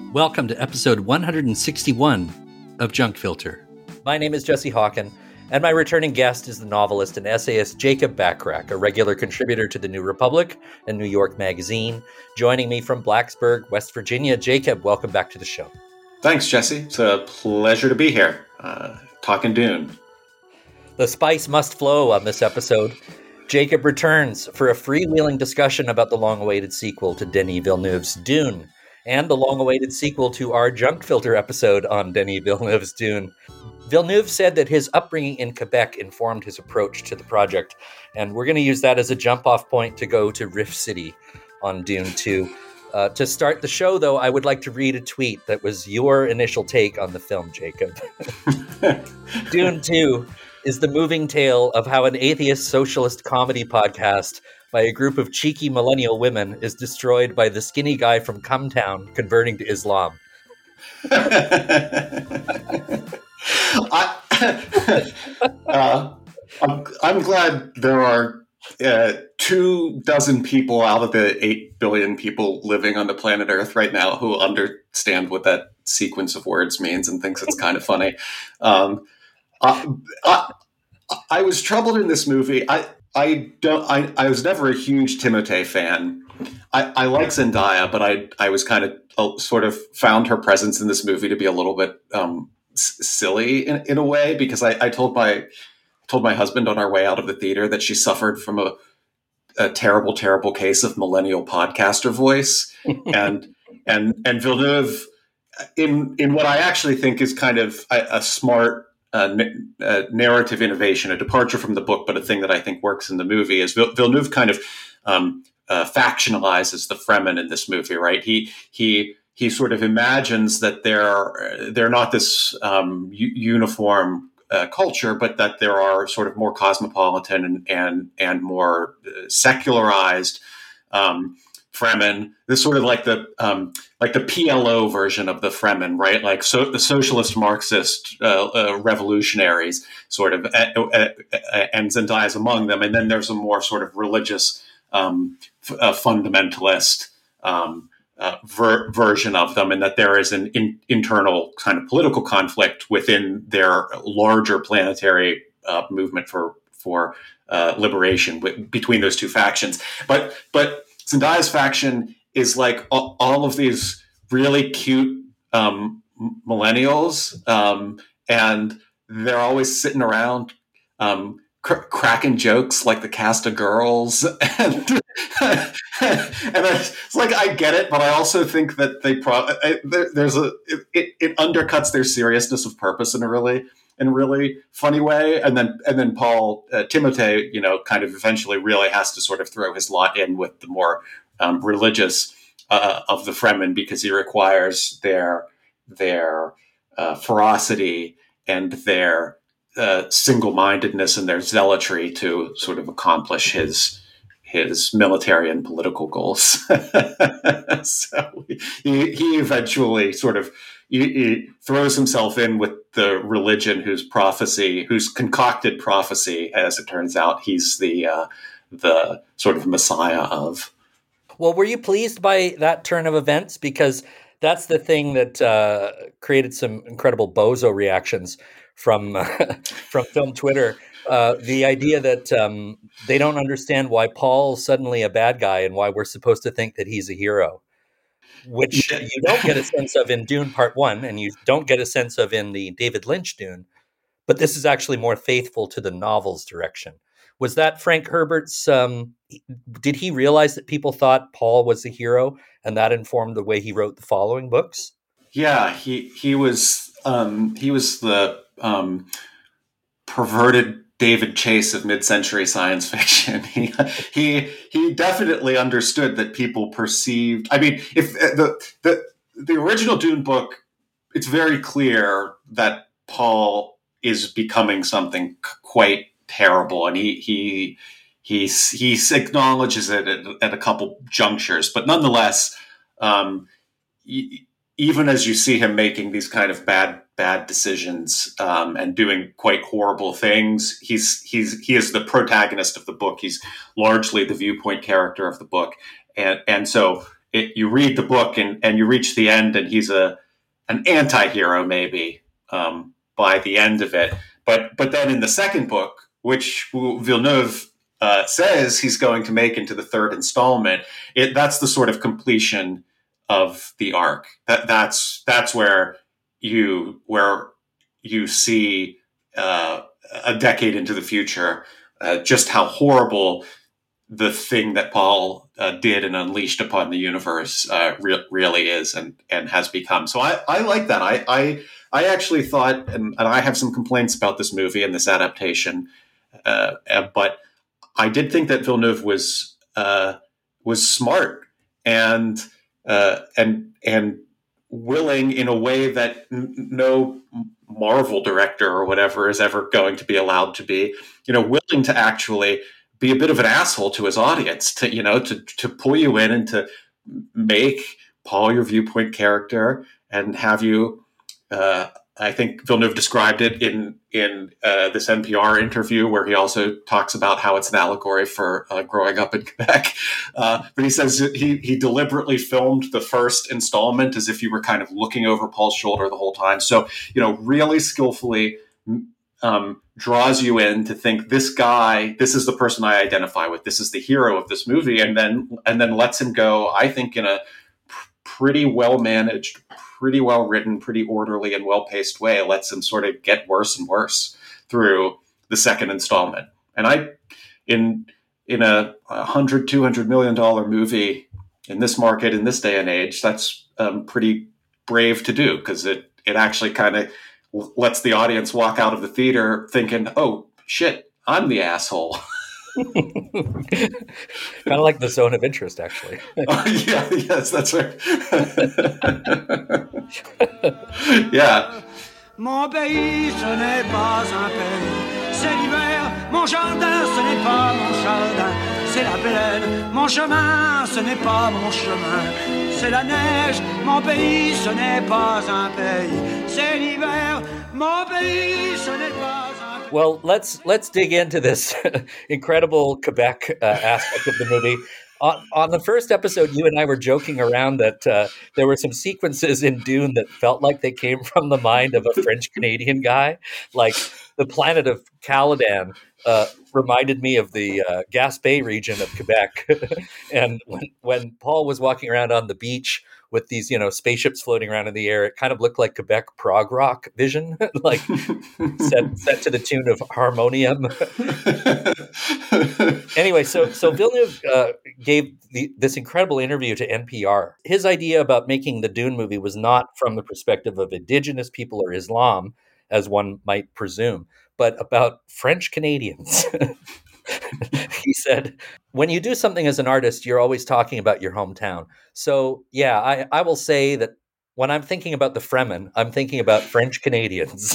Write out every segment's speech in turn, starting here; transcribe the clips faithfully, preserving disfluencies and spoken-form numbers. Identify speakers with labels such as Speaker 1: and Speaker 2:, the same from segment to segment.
Speaker 1: Welcome to episode one hundred sixty-one of Junk Filter. My name is Jesse Hawken, and my returning guest is the novelist and essayist Jacob Bachrach, a regular contributor to the New Republic and New York Magazine, joining me from Blacksburg, West Virginia. Jacob, welcome back to the show.
Speaker 2: Thanks, Jesse. It's a pleasure to be here, uh, talking Dune.
Speaker 1: The spice must flow on this episode. Jacob returns for a freewheeling discussion about the long-awaited sequel to Denis Villeneuve's Dune, and the long-awaited sequel to our Junk Filter episode on Denis Villeneuve's Dune. Villeneuve said that his upbringing in Quebec informed his approach to the project, and we're going to use that as a jump-off point to go to Rift City on Dune two. Uh, to start the show, though, I would like to read a tweet that was your initial take on the film, Jacob. Dune two is the moving tale of how an atheist socialist comedy podcast by a group of cheeky millennial women is destroyed by the skinny guy from Cumtown converting to Islam.
Speaker 2: I, uh, I'm, I'm glad there are uh, two dozen people out of the eight billion people living on the planet Earth right now who understand what that sequence of words means and thinks it's kind of funny. Um, I, I, I was troubled in this movie. I I don't. I, I was never a huge Timothée fan. I, I like Zendaya, but I I was kind of uh, sort of found her presence in this movie to be a little bit um, s- silly in, in a way, because I, I told my told my husband on our way out of the theater that she suffered from a, a terrible, terrible case of millennial podcaster voice, and and and Villeneuve in in what I actually think is kind of a, a smart. Uh, n- uh, narrative innovation, a departure from the book, but a thing that I think works in the movie is Vill- Villeneuve kind of um, uh, factionalizes the Fremen in this movie, right? He he he sort of imagines that they're they're not this um, u- uniform uh, culture, but that there are sort of more cosmopolitan and and, and more uh, secularized um, Fremen. This sort of like the um, like the P L O version of the Fremen, right? Like so, the socialist Marxist uh, uh, revolutionaries, sort of, uh, uh, uh, and Zendaya's among them. And then there's a more sort of religious um, f- uh, fundamentalist um, uh, ver- version of them, and that there is an in- internal kind of political conflict within their larger planetary uh, movement for for uh, liberation w- between those two factions. But but Zendaya's faction is like all, all of these really cute um, millennials, um, and they're always sitting around um, cr- cracking jokes like the cast of Girls, and, and it's like I get it, but I also think that they pro- I, there, there's a it, it undercuts their seriousness of purpose in a really in a really funny way, and then and then Paul uh, Timothée, you know, kind of eventually really has to sort of throw his lot in with the more um, religious uh, of the Fremen, because he requires their their uh, ferocity and their uh, single-mindedness and their zealotry to sort of accomplish his his military and political goals. So he, he eventually sort of he, he throws himself in with the religion whose prophecy, whose concocted prophecy, as it turns out, he's the uh, the sort of messiah of.
Speaker 1: Well, were you pleased by that turn of events? Because that's the thing that uh, created some incredible bozo reactions from uh, from film Twitter. Uh, the idea that um, they don't understand why Paul's suddenly a bad guy and why we're supposed to think that he's a hero, which
Speaker 2: Yeah.
Speaker 1: you don't get a sense of in Dune Part One, and you don't get a sense of in the David Lynch Dune. But this is actually more faithful to the novel's direction. Was that Frank Herbert's? Um, did he realize that people thought Paul was the hero, and that informed the way he wrote the following books?
Speaker 2: Yeah, he he was um, he was the um, perverted David Chase of mid-century science fiction. He he he definitely understood that people perceived. I mean, if the the the original Dune book, it's very clear that Paul is becoming something quite terrible, and he he he he acknowledges it at, at a couple junctures, but nonetheless. Um, Even as you see him making these kind of bad bad decisions um, and doing quite horrible things, he's he's he is the protagonist of the book. He's largely the viewpoint character of the book, and and so it, you read the book and, and you reach the end, and he's a an anti-hero maybe um, by the end of it. But but then in the second book, which Villeneuve uh, says he's going to make into the third installment, it that's the sort of completion of the arc. That that's that's where you where you see uh, a decade into the future uh, just how horrible the thing that Paul uh, did and unleashed upon the universe uh, re- really is and and has become. So I, I like that. I, I I actually thought, and, and I have some complaints about this movie and this adaptation, uh, but I did think that Villeneuve was uh, was smart and uh, and and willing in a way that n- no Marvel director or whatever is ever going to be allowed to be. You know, willing to actually be a bit of an asshole to his audience, to you know, to to pull you in and to make Paul your viewpoint character and have you. Uh, I think Villeneuve described it in in uh, this N P R interview where he also talks about how it's an allegory for uh, growing up in Quebec. Uh, but he says he he deliberately filmed the first installment as if you were kind of looking over Paul's shoulder the whole time. So you know, really skillfully um, draws you in to think this guy, this is the person I identify with. This is the hero of this movie, and then and then lets him go. I think in a pr- pretty well managed, pretty well written, pretty orderly and well paced way, lets him sort of get worse and worse through the second installment. And I, in in a hundred, two hundred million dollar movie in this market in this day and age, that's um, pretty brave to do because it it actually kind of lets the audience walk out of the theater thinking, "Oh shit, I'm the asshole."
Speaker 1: Kind of like the zone of interest, actually.
Speaker 2: Oh, yeah, yes, that's right. Yeah.
Speaker 3: Mon pays, ce n'est pas un pays, c'est l'hiver. Mon jardin, ce n'est pas mon jardin, c'est la plaine. Mon chemin, ce n'est pas mon chemin, c'est la neige. Mon pays, ce n'est pas un pays, c'est l'hiver. Mon pays, ce n'est pas un pays.
Speaker 1: Well, let's let's dig into this incredible Quebec uh, aspect of the movie. On, on the first episode, you and I were joking around that uh, there were some sequences in Dune that felt like they came from the mind of a French-Canadian guy. Like the planet of Caladan uh, reminded me of the uh, Gaspé region of Quebec. And when, when Paul was walking around on the beach with these, you know, spaceships floating around in the air, it kind of looked like Quebec prog rock vision, like set, set to the tune of Harmonium. Anyway, so so Villeneuve uh, gave the, this incredible interview to N P R. His idea about making the Dune movie was not from the perspective of indigenous people or Islam, as one might presume, but about French Canadians. He said, when you do something as an artist, you're always talking about your hometown. So, yeah, I, I will say that when I'm thinking about the Fremen, I'm thinking about French Canadians.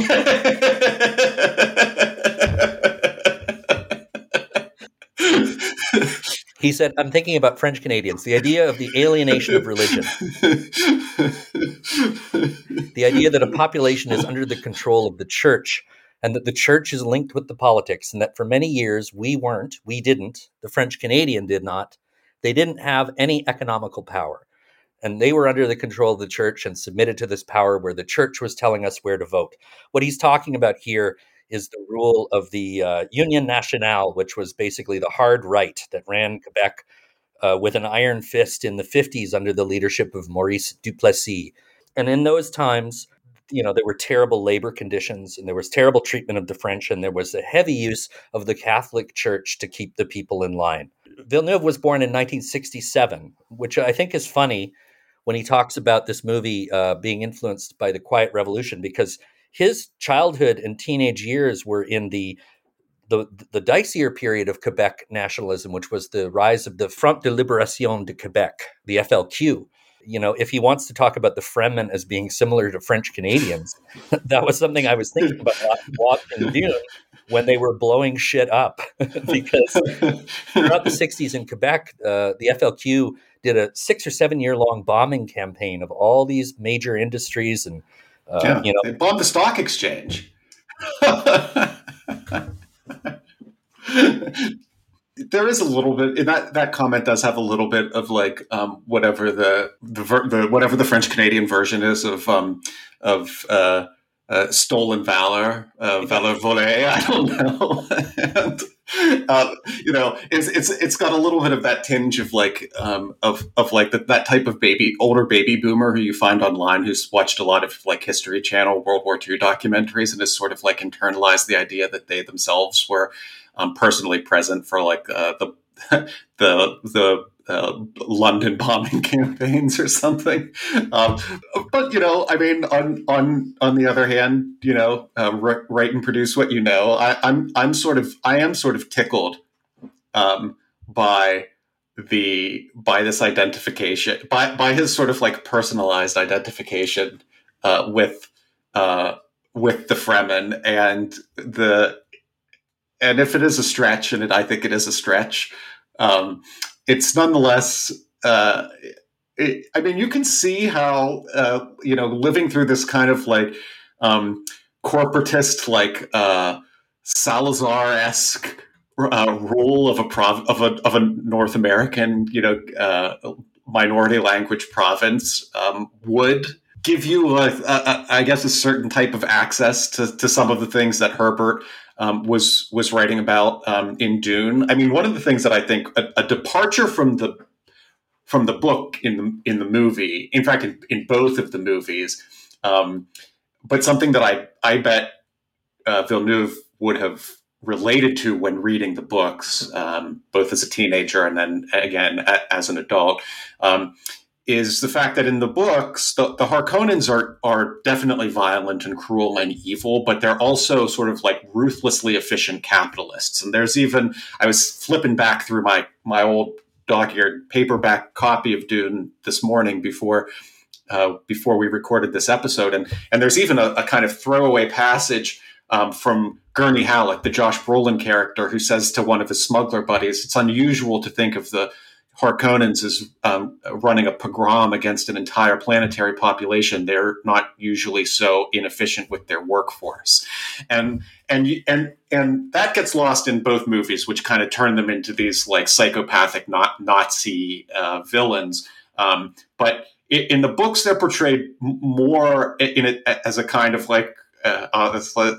Speaker 1: He said, I'm thinking about French Canadians, the idea of the alienation of religion, the idea that a population is under the control of the church and that the church is linked with the politics, and that for many years we weren't, we didn't, the French Canadian did not, they didn't have any economical power. And they were under the control of the church and submitted to this power where the church was telling us where to vote. What he's talking about here is the rule of the uh, Union Nationale, which was basically the hard right that ran Quebec uh, with an iron fist in the fifties under the leadership of Maurice Duplessis. And in those times, you know, there were terrible labor conditions and there was terrible treatment of the French, and there was a heavy use of the Catholic Church to keep the people in line. Villeneuve was born in nineteen sixty-seven, which I think is funny when he talks about this movie uh, being influenced by the Quiet Revolution, because his childhood and teenage years were in the the the dicier period of Quebec nationalism, which was the rise of the Front de Libération de Québec, the F L Q. You know, if he wants to talk about the Fremen as being similar to French Canadians, that was something I was thinking about watching Dune when they were blowing shit up. Because throughout the sixties in Quebec, uh, the F L Q did a six or seven year long bombing campaign of all these major industries, and uh,
Speaker 2: yeah,
Speaker 1: you know,
Speaker 2: they bombed the stock exchange. there is a little bit, and that that comment does have a little bit of like um, whatever the the, ver- the whatever the French Canadian version is of um, of uh, uh, stolen valor, uh, valor volée. I don't know. and, uh, you know, it's it's it's got a little bit of that tinge of like um, of of like the, that type of baby older baby boomer who you find online who's watched a lot of like History Channel World War Two documentaries and has sort of like internalized the idea that they themselves were um, personally present for like uh, the the the uh, London bombing campaigns or something. Um, but you know, I mean, on on on the other hand, you know, uh, write and produce what you know. I, I'm I'm sort of I am sort of tickled um, by the by this identification by by his sort of like personalized identification uh, with uh, with the Fremen and the and if it is a stretch, and it, I think it is a stretch. Um, it's nonetheless, uh, it, I mean, you can see how, uh, you know, living through this kind of like um, corporatist, like uh, Salazar-esque uh, rule of a, prov- of a of a North American, you know, uh, minority language province um, would give you, a, a, I guess, a certain type of access to, to some of the things that Herbert Um, was was writing about um, in Dune. I mean, one of the things that I think a, a departure from the from the book in the in the movie, in fact, in, in both of the movies, um, but something that I I bet uh, Villeneuve would have related to when reading the books, um, both as a teenager and then again a, as an adult. Um, is the fact that in the books, the, the Harkonnens are are definitely violent and cruel and evil, but they're also sort of like ruthlessly efficient capitalists. And there's even, I was flipping back through my my old dog-eared paperback copy of Dune this morning before uh, before we recorded this episode, and and there's even a, a kind of throwaway passage um, from Gurney Halleck, the Josh Brolin character, who says to one of his smuggler buddies, "It's unusual to think of the Harkonnens is um, running a pogrom against an entire planetary population. They're not usually so inefficient with their workforce," and and and and that gets lost in both movies, which kind of turn them into these like psychopathic not Nazi uh, villains. Um, but in the books, they're portrayed more in it as a kind of like uh, uh, uh,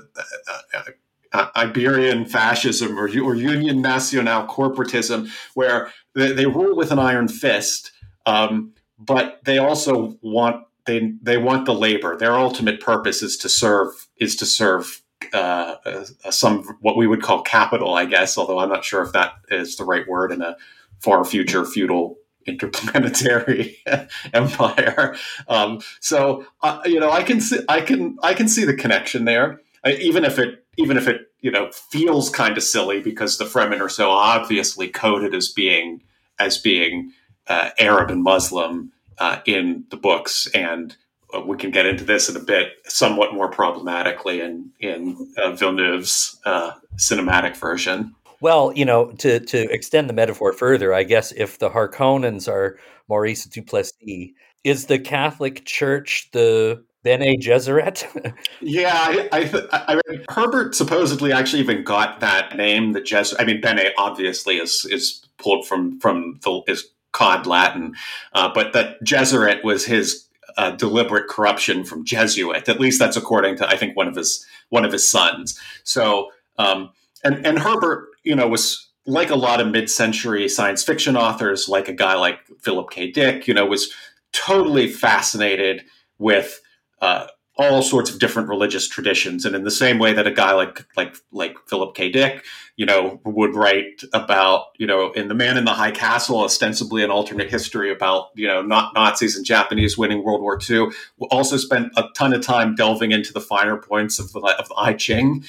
Speaker 2: uh, Iberian fascism or, or Union Nacional corporatism, where They, they rule with an iron fist, um, but they also want they they want the labor. Their ultimate purpose is to serve is to serve uh, uh, some what we would call capital, I guess. Although I'm not sure if that is the right word in a far future feudal interplanetary empire. Um, so uh, you know, I can see I can I can see the connection there, I, even if it even if it you know feels kind of silly because the Fremen are so obviously coded as being as being uh, Arab and Muslim uh, in the books, and uh, we can get into this in a bit, somewhat more problematically in in uh, Villeneuve's uh, cinematic version.
Speaker 1: Well, you know, to to extend the metaphor further, I guess if the Harkonnens are Maurice Duplessis, is the Catholic Church the Bene Gesserit?
Speaker 2: Yeah, I, I, I mean, Herbert supposedly actually even got that name, the Jes. I mean, Bene obviously is is pulled from from the is cod Latin, uh, but that Gesserit was his uh, deliberate corruption from Jesuit. At least that's according to I think one of his one of his sons. So, um, and and Herbert, you know, was like a lot of mid-century science fiction authors, like a guy like Philip K. Dick, you know, was totally fascinated with Uh, all sorts of different religious traditions, and in the same way that a guy like like like Philip K. Dick, you know, would write about, you know, in The Man in the High Castle, ostensibly an alternate history about, you know, not Nazis and Japanese winning World War Two, also spent a ton of time delving into the finer points of the, of the I Ching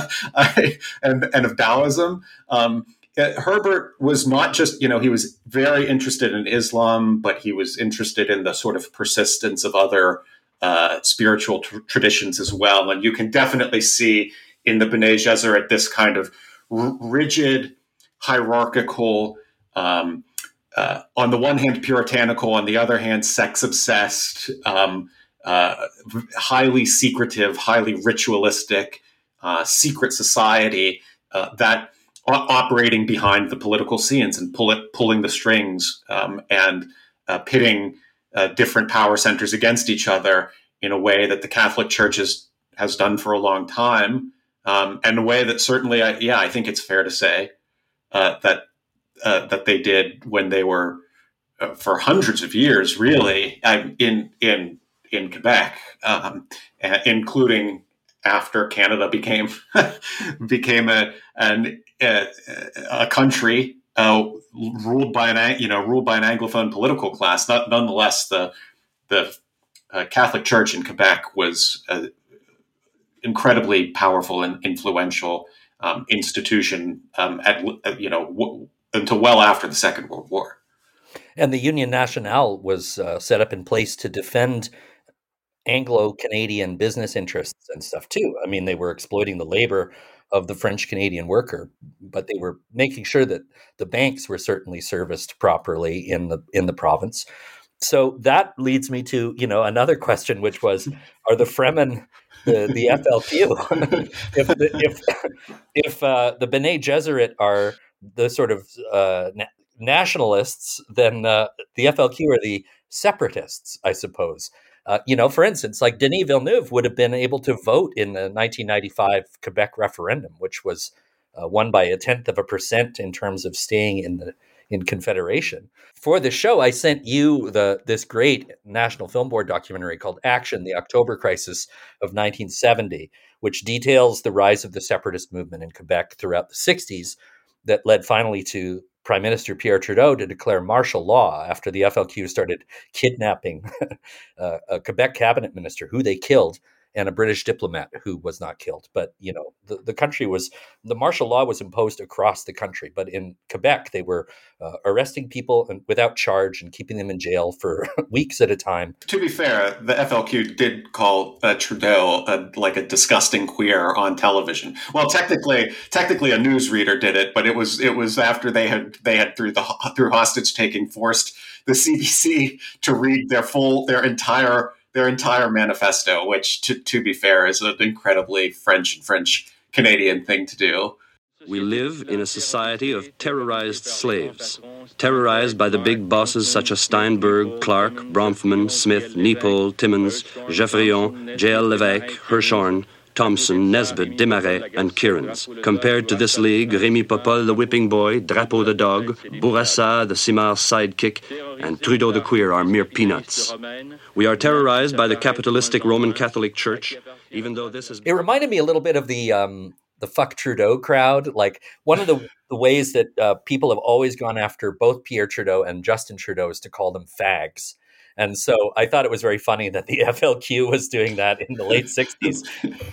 Speaker 2: and and of Taoism. Um, Herbert was not just, you know, he was very interested in Islam, but he was interested in the sort of persistence of other Uh, spiritual tr- traditions as well. And you can definitely see in the Bene Gesserit this kind of r- rigid, hierarchical, um, uh, on the one hand, puritanical, on the other hand, sex-obsessed, um, uh, highly secretive, highly ritualistic, uh, secret society uh, that operating behind the political scenes and pull it, pulling the strings um, and uh, pitting uh, different power centers against each other in a way that the Catholic Church has, has done for a long time, um, and a way that certainly, I, yeah, I think it's fair to say uh, that uh, that they did when they were uh, for hundreds of years, really, um, in in in Quebec, um, including after Canada became became a an, a, a country uh, ruled by an you know ruled by an Anglophone political class. Not, nonetheless, the the uh, Catholic Church in Quebec was an incredibly powerful and influential um, institution um, at you know w- until well after the Second World War.
Speaker 1: And the Union Nationale was uh, set up in place to defend Anglo-Canadian business interests and stuff too. I mean, they were exploiting the labor of the French-Canadian worker, but they were making sure that the banks were certainly serviced properly in the in the province. So that leads me to, you know, another question, which was, are the Fremen the, the F L Q? if the, if if uh, the Bene Gesserit are the sort of uh, na- nationalists, then uh, the F L Q are the separatists, I suppose. Uh, you know, for instance, like Denis Villeneuve would have been able to vote in the nineteen ninety-five Quebec referendum, which was uh, won by a tenth of a percent in terms of staying in the in Confederation. For the show, I sent you the this great National Film Board documentary called Action, the October Crisis of nineteen seventy, which details the rise of the separatist movement in Quebec throughout the sixties that led finally to Prime Minister Pierre Trudeau to declare martial law after the F L Q started kidnapping uh, a Quebec cabinet minister who they killed and a British diplomat who was not killed. But, you know, the, the country was, the martial law was imposed across the country. But in Quebec, they were uh, arresting people and without charge and keeping them in jail for weeks at a time.
Speaker 2: To be fair, the F L Q did call uh, Trudeau a, like a disgusting queer on television. Well, technically, technically a newsreader did it, but it was it was after they had they had through the through hostage taking forced the C B C to read their full their entire their entire manifesto, which, to, to be fair, is an incredibly French and French Canadian thing to do.
Speaker 4: We live in a society of terrorized slaves, terrorized by the big bosses such as Steinberg, Clark, Bronfman, Smith, Nipol, Timmins, Geoffrion, J L Lévesque, Hirshhorn, Thompson, Nesbitt, Desmarais, and Kierans. Compared to this league, Rémy Popol, the whipping boy, Drapeau the dog, Bourassa, the Simar's sidekick, and Trudeau the queer are mere peanuts. We are terrorized by the capitalistic Roman Catholic Church, even though this is...
Speaker 1: It reminded me a little bit of the um, the Fuck Trudeau crowd. Like, one of the, the ways that uh, people have always gone after both Pierre Trudeau and Justin Trudeau is to call them fags. And so I thought it was very funny that the F L Q was doing that in the late sixties.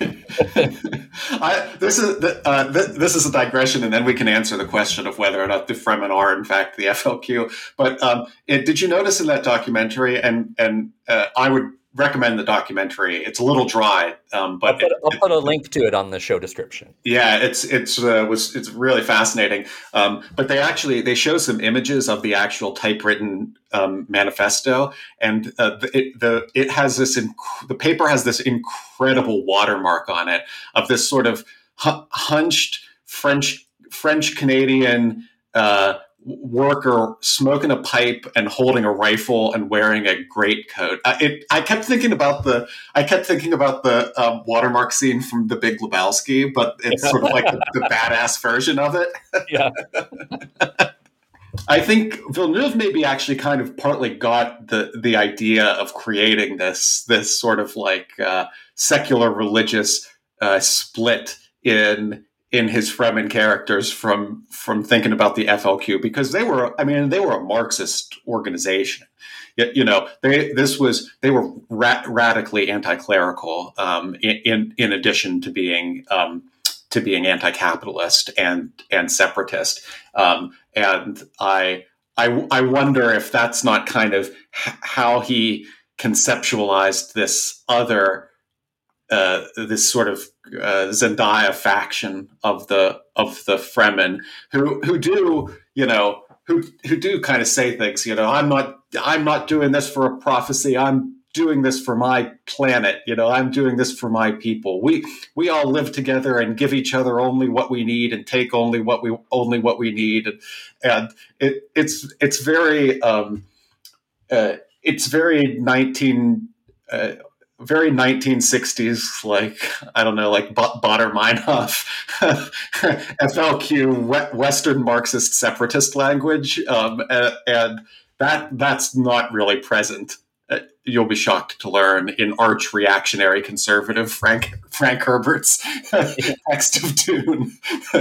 Speaker 2: I, this is uh, th- this is a digression, and then we can answer the question of whether or not the Fremen are, in fact, the F L Q. But um, it, did you notice in that documentary, and and uh, I would recommend the documentary. It's a little dry, um, but
Speaker 1: I'll put,
Speaker 2: it,
Speaker 1: I'll put a link to it on the show description.
Speaker 2: Yeah, it's it's uh, was it's really fascinating. Um, but they actually they show some images of the actual typewritten um, manifesto, and uh, the, it, the it has this inc- the paper has this incredible watermark on it of this sort of hu- hunched French French Canadian uh, worker smoking a pipe and holding a rifle and wearing a greatcoat. Uh, it, I kept thinking about the I kept thinking about the um, watermark scene from The Big Lebowski, but it's sort of like the, the badass version of it.
Speaker 1: Yeah.
Speaker 2: I think Villeneuve maybe actually kind of partly got the the idea of creating this this sort of like uh, secular religious uh, split in. in his Fremen characters from from thinking about the F L Q, because they were, I mean, they were a Marxist organization. You know, they this was they were ra- radically anti-clerical, um, in in addition to being um, to being anti-capitalist and and separatist. Um, and I I I wonder if that's not kind of h- how he conceptualized this other. Uh, this sort of uh, Zendaya faction of the of the Fremen, who who do you know who who do kind of say things. You know, I'm not I'm not doing this for a prophecy. I'm doing this for my planet. You know, I'm doing this for my people. We we all live together and give each other only what we need and take only what we only what we need. And, and it it's it's very um, uh, it's very nineteen. Uh, very nineteen sixties, like, I don't know, like Baader-Meinhof, F L Q, Western Marxist separatist language. Um, and, and that that's not really present. Uh, you'll be shocked to learn in arch reactionary conservative Frank Frank Herbert's text of Dune.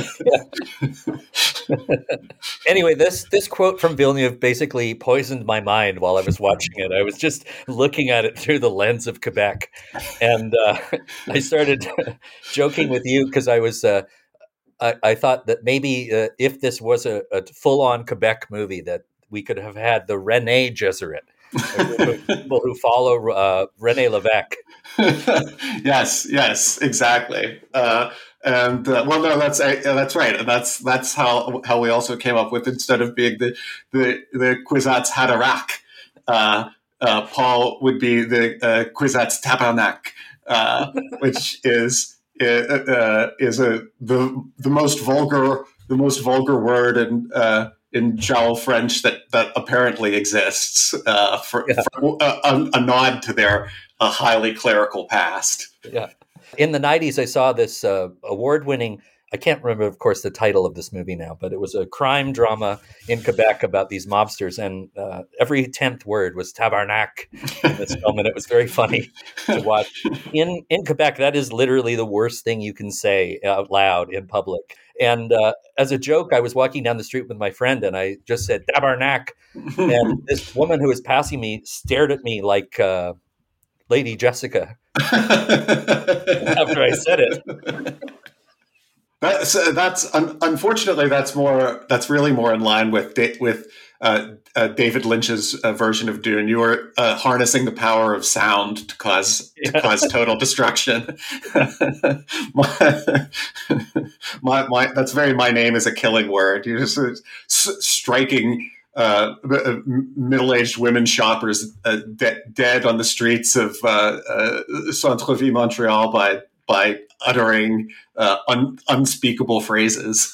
Speaker 1: Anyway, this this quote from Villeneuve basically poisoned my mind while I was watching it. I was just looking at it through the lens of Quebec, and uh, I started joking with you because I was uh, I, I thought that maybe uh, if this was a, a full-on Quebec movie, that we could have had the René Jesuit, people who follow uh, René Lévesque.
Speaker 2: yes, yes, exactly. Uh, and uh, well, no, that's uh, that's right, and that's that's how how we also came up with, instead of being the the the Kwisatz Haderach, uh, uh, Paul would be the uh, Kwisatz Tabarnak, uh, which is uh, uh, is a the the most vulgar the most vulgar word in uh, in Jowl French that that apparently exists, uh, for, yeah. for a, a, a nod to their a highly clerical past.
Speaker 1: Yeah. In the nineties, I saw this uh, award-winning, I can't remember, of course, the title of this movie now, but it was a crime drama in Quebec about these mobsters, and uh, every tenth word was tabarnak in this film, and it was very funny to watch. In in Quebec, that is literally the worst thing you can say out loud in public. And uh, as a joke, I was walking down the street with my friend, and I just said, tabarnak, and this woman who was passing me stared at me like uh, Lady Jessica after I said it.
Speaker 2: That's uh, that's un- unfortunately that's more that's really more in line with da- with uh, uh, David Lynch's uh, version of Dune. You were uh, harnessing the power of sound to cause to yeah. cause total destruction. my, my, my that's very my name is a killing word. You're just uh, s- striking uh, middle-aged women shoppers uh, de- dead on the streets of uh, uh, Centre-Ville Montreal by by uttering uh, un- unspeakable phrases.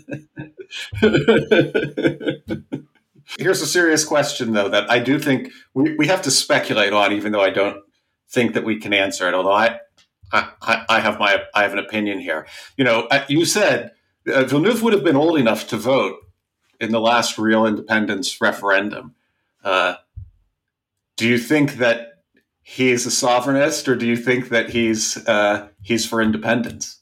Speaker 2: Here's a serious question, though, that I do think we, we have to speculate on, even though I don't think that we can answer it. Although I, I, I have my I have an opinion here. You know, you said uh, Villeneuve would have been old enough to vote in the last real independence referendum. Uh, do you think that he's a sovereignist, or do you think that he's uh, he's for independence?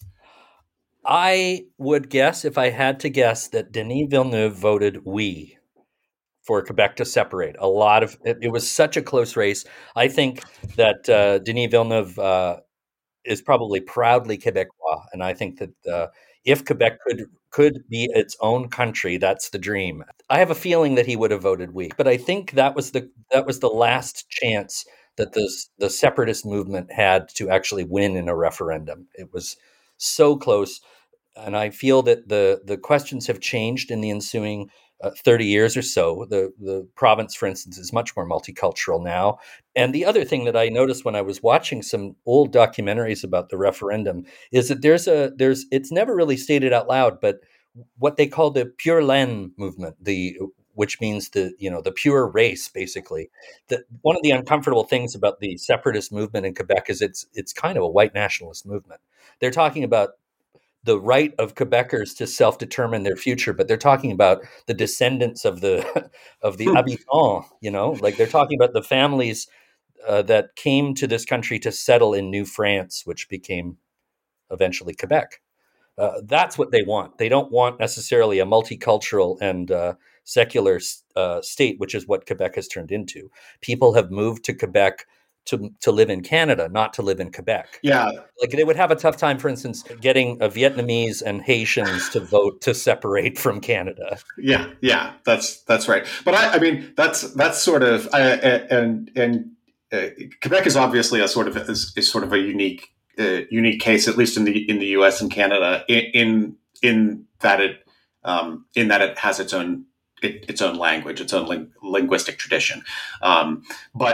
Speaker 1: I would guess, if I had to guess, that Denis Villeneuve voted oui for Quebec to separate. A lot of it, it was such a close race. I think that uh, Denis Villeneuve uh, is probably proudly Quebecois, and I think that uh, if Quebec could could be its own country, that's the dream. I have a feeling that he would have voted oui, but I think that was the that was the last chance that the the separatist movement had to actually win in a referendum. It was so close, and I feel that the the questions have changed in the ensuing uh, thirty years or so. The the province, for instance, is much more multicultural now. And the other thing that I noticed when I was watching some old documentaries about the referendum is that there's a there's it's never really stated out loud, but what they call the Pure Laine movement, the which means the you know the pure race, basically. That one of the uncomfortable things about the separatist movement in Quebec is it's it's kind of a white nationalist movement. They're talking about the right of Quebecers to self-determine their future, but they're talking about the descendants of the of the habitants. You know, like they're talking about the families uh, that came to this country to settle in New France, which became eventually Quebec. Uh, that's what they want. They don't want necessarily a multicultural and uh, secular uh, state, which is what Quebec has turned into. People have moved to Quebec to to live in Canada, not to live in Quebec.
Speaker 2: Yeah.
Speaker 1: Like they would have a tough time, for instance, getting a Vietnamese and Haitians to vote to separate from Canada.
Speaker 2: Yeah, yeah, that's that's right. But I, I mean, that's that's sort of I, and and uh, Quebec is obviously a sort of is, is sort of a unique uh, unique case, at least in the in the U S and Canada, in in, in that it um, in that it has its own it, its own language, its own ling- linguistic tradition, um, but.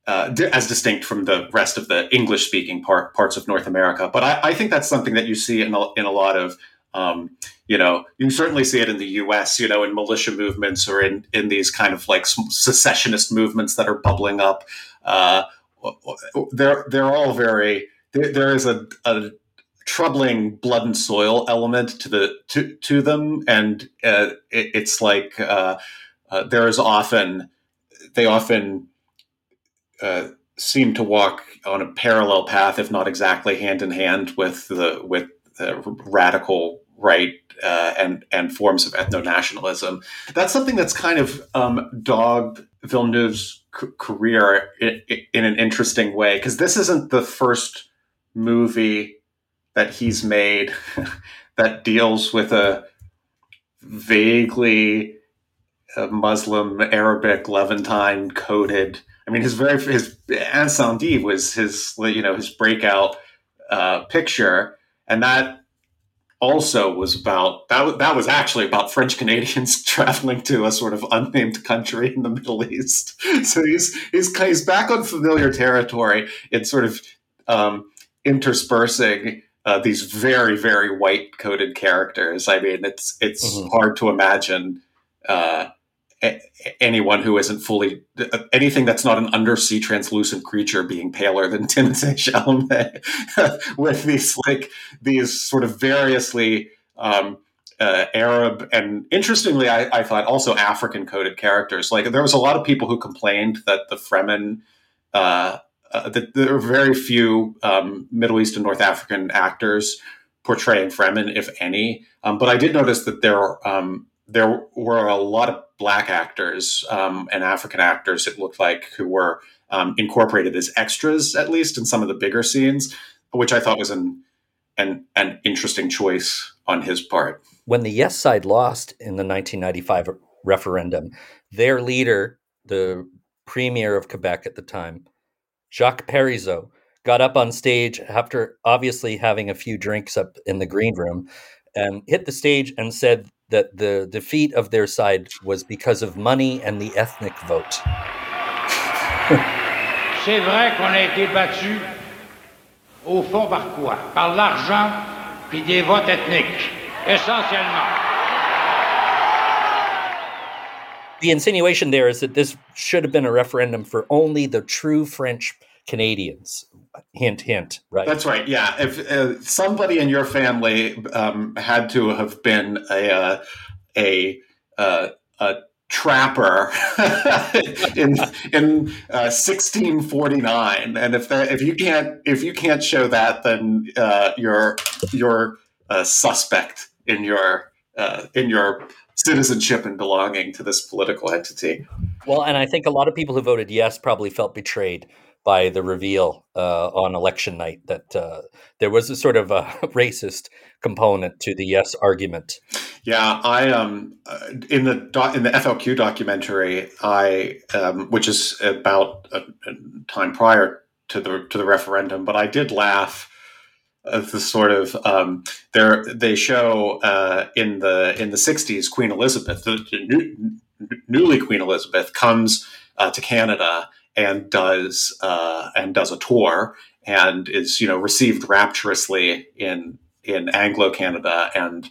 Speaker 2: uh, di- as distinct from the rest of the English-speaking part, parts of North America. But I, I think that's something that you see in a, in a lot of, um, you know, you certainly see it in the U S, you know, in militia movements or in, in these kind of like secessionist movements that are bubbling up. Uh, they're they're all very. There, there is a, a troubling blood and soil element to the to to them, and uh, it, it's like uh, uh, there is often they often uh, seem to walk on a parallel path, if not exactly hand in hand, with the with the radical right uh, and and forms of ethno-nationalism. That's something that's kind of um, dogged Villeneuve's c- career in, in an interesting way, because this isn't the first movie that he's made that deals with a vaguely uh, Muslim, Arabic, Levantine coded. I mean, his very his Incendie was his you know his breakout uh, picture, and that also was about that. That was actually about French Canadians traveling to a sort of unnamed country in the Middle East. So he's he's he's back on familiar territory. It's sort of um, interspersing uh, these very very white coded characters. I mean, it's it's mm-hmm. hard to imagine uh, a- anyone who isn't fully anything that's not an undersea translucent creature being paler than Timothée Chalamet with these like these sort of variously um, uh, Arab and interestingly, I, I thought also African coded characters. Like there was a lot of people who complained that the Fremen. Uh, Uh, that there are very few um, Middle East and North African actors portraying Fremen, if any. Um, but I did notice that there um, there were a lot of Black actors um, and African actors, it looked like, who were um, incorporated as extras, at least in some of the bigger scenes, which I thought was an an, an interesting choice on his part.
Speaker 1: When the Yes side lost in the nineteen ninety-five referendum, their leader, the premier of Quebec at the time, Jacques Parizeau, got up on stage after obviously having a few drinks up in the green room and hit the stage and said that the defeat of their side was because of money and the ethnic vote.
Speaker 5: C'est vrai qu'on a été battu au fond par quoi? Par l'argent et des votes ethniques, essentiellement.
Speaker 1: The insinuation there is that this should have been a referendum for only the true French Canadians. Hint, hint, right?
Speaker 2: That's right. Yeah. If uh, somebody in your family um, had to have been a uh, a uh, a trapper in in uh, sixteen forty-nine, and if that if you can't if you can't show that, then uh, you're you're a suspect in your uh, in your citizenship and belonging to this political entity.
Speaker 1: Well, and I think a lot of people who voted yes probably felt betrayed by the reveal uh, on election night that uh, there was a sort of a racist component to the yes argument.
Speaker 2: Yeah, I um in the doc, in the F L Q documentary, I um, which is about a, a time prior to the to the referendum, but I did laugh. Uh, the sort of um, there they show uh, in the in the sixties, Queen Elizabeth, the, the new, newly Queen Elizabeth, comes uh, to Canada and does uh, and does a tour and is you know received rapturously in in Anglo Canada and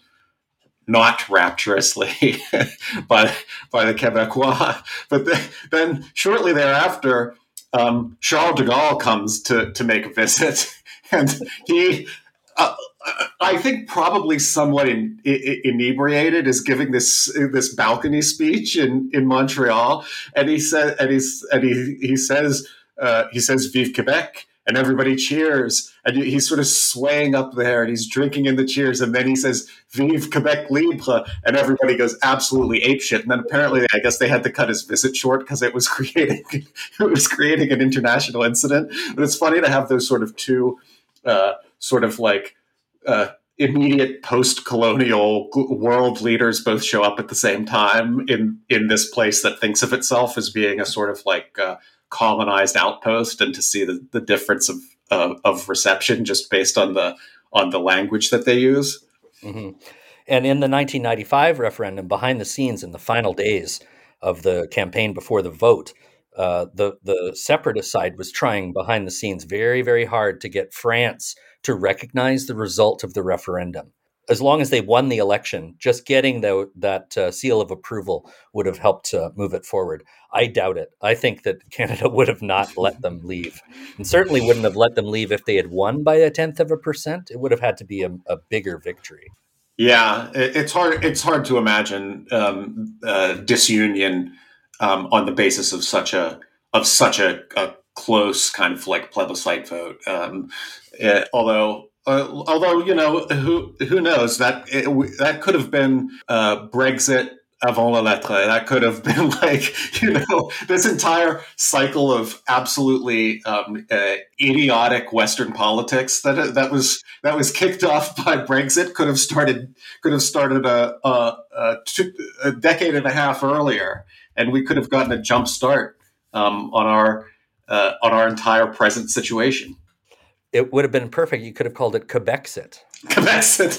Speaker 2: not rapturously by by the Quebecois. But then, then shortly thereafter, um, Charles de Gaulle comes to to make a visit. And he, uh, I think, probably somewhat in, in, inebriated, is giving this this balcony speech in, in Montreal, and he said, and he's and he he says uh, he says "Vive Quebec," and everybody cheers, and he's sort of swaying up there, and he's drinking in the cheers, and then he says "Vive Quebec libre," and everybody goes absolutely apeshit. And then apparently, I guess they had to cut his visit short because it was creating it was creating an international incident. But it's funny to have those sort of two. Uh, sort of like uh, immediate post-colonial world leaders both show up at the same time in, in this place that thinks of itself as being a sort of like uh, colonized outpost, and to see the, the difference of, of of reception just based on the on the language that they use.
Speaker 1: Mm-hmm. And in the nineteen ninety-five referendum, behind the scenes in the final days of the campaign before the vote, uh, the the separatist side was trying behind the scenes very, very hard to get France to recognize the result of the referendum. As long as they won the election, just getting the, that uh, seal of approval would have helped uh, move it forward. I doubt it. I think that Canada would have not let them leave, and certainly wouldn't have let them leave if they had won by a tenth of a percent. It would have had to be a, a bigger victory.
Speaker 2: Yeah, it, it's hard. It's hard to imagine um, uh, disunion um, on the basis of such a of such a, a close kind of like plebiscite vote. Um, uh, although. Uh, although, you know, who who knows, that it, that could have been uh, Brexit avant la lettre. That could have been like, you know, this entire cycle of absolutely um, uh, idiotic Western politics that that was that was kicked off by Brexit could have started could have started a a, a, two, a decade and a half earlier, and we could have gotten a jump start um, on our uh, on our entire present situation.
Speaker 1: It would have been perfect. You could have called it Quebexit.
Speaker 2: Quebexit.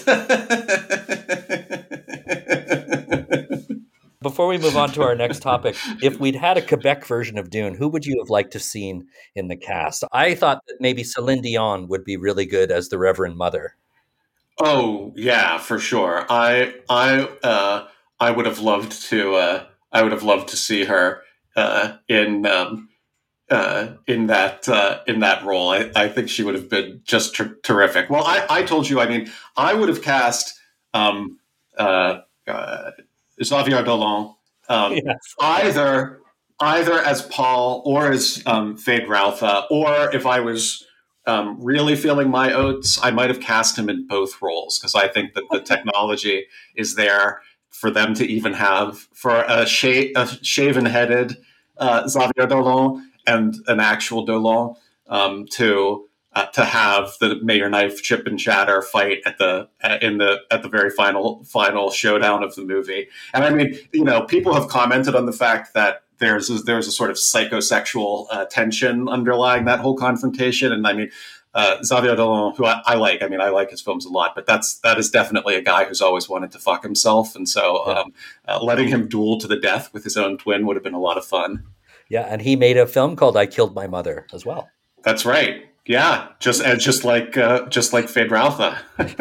Speaker 1: Before we move on to our next topic, if we'd had a Quebec version of Dune, who would you have liked to have seen in the cast? I thought that maybe Celine Dion would be really good as the Reverend Mother.
Speaker 2: Oh yeah, for sure. I I uh, I would have loved to. Uh, I would have loved to see her uh, in. Um, Uh, in that uh, in that role. I, I think she would have been just ter- terrific. Well, I, I told you, I mean, I would have cast um, uh, uh, Xavier Dolan um, yes. either either as Paul or as um, Feyd-Rautha, or if I was um, really feeling my oats, I might have cast him in both roles, because I think that the technology is there for them to even have, for a, sh- a shaven-headed uh, Xavier Dolan and an actual Dolan um, to uh, to have the May Your Knife chip and chatter fight at the uh, in the at the very final final showdown of the movie. And I mean, you know, people have commented on the fact that there's a, there's a sort of psychosexual uh, tension underlying that whole confrontation. And I mean, uh, Xavier Dolan, who I, I like, I mean, I like his films a lot, but that's that is definitely a guy who's always wanted to fuck himself, and so um, uh, letting him duel to the death with his own twin would have been a lot of fun.
Speaker 1: Yeah, and he made a film called I Killed My Mother as well.
Speaker 2: That's right. Yeah, just uh, just like uh, just like Feyd-Rautha.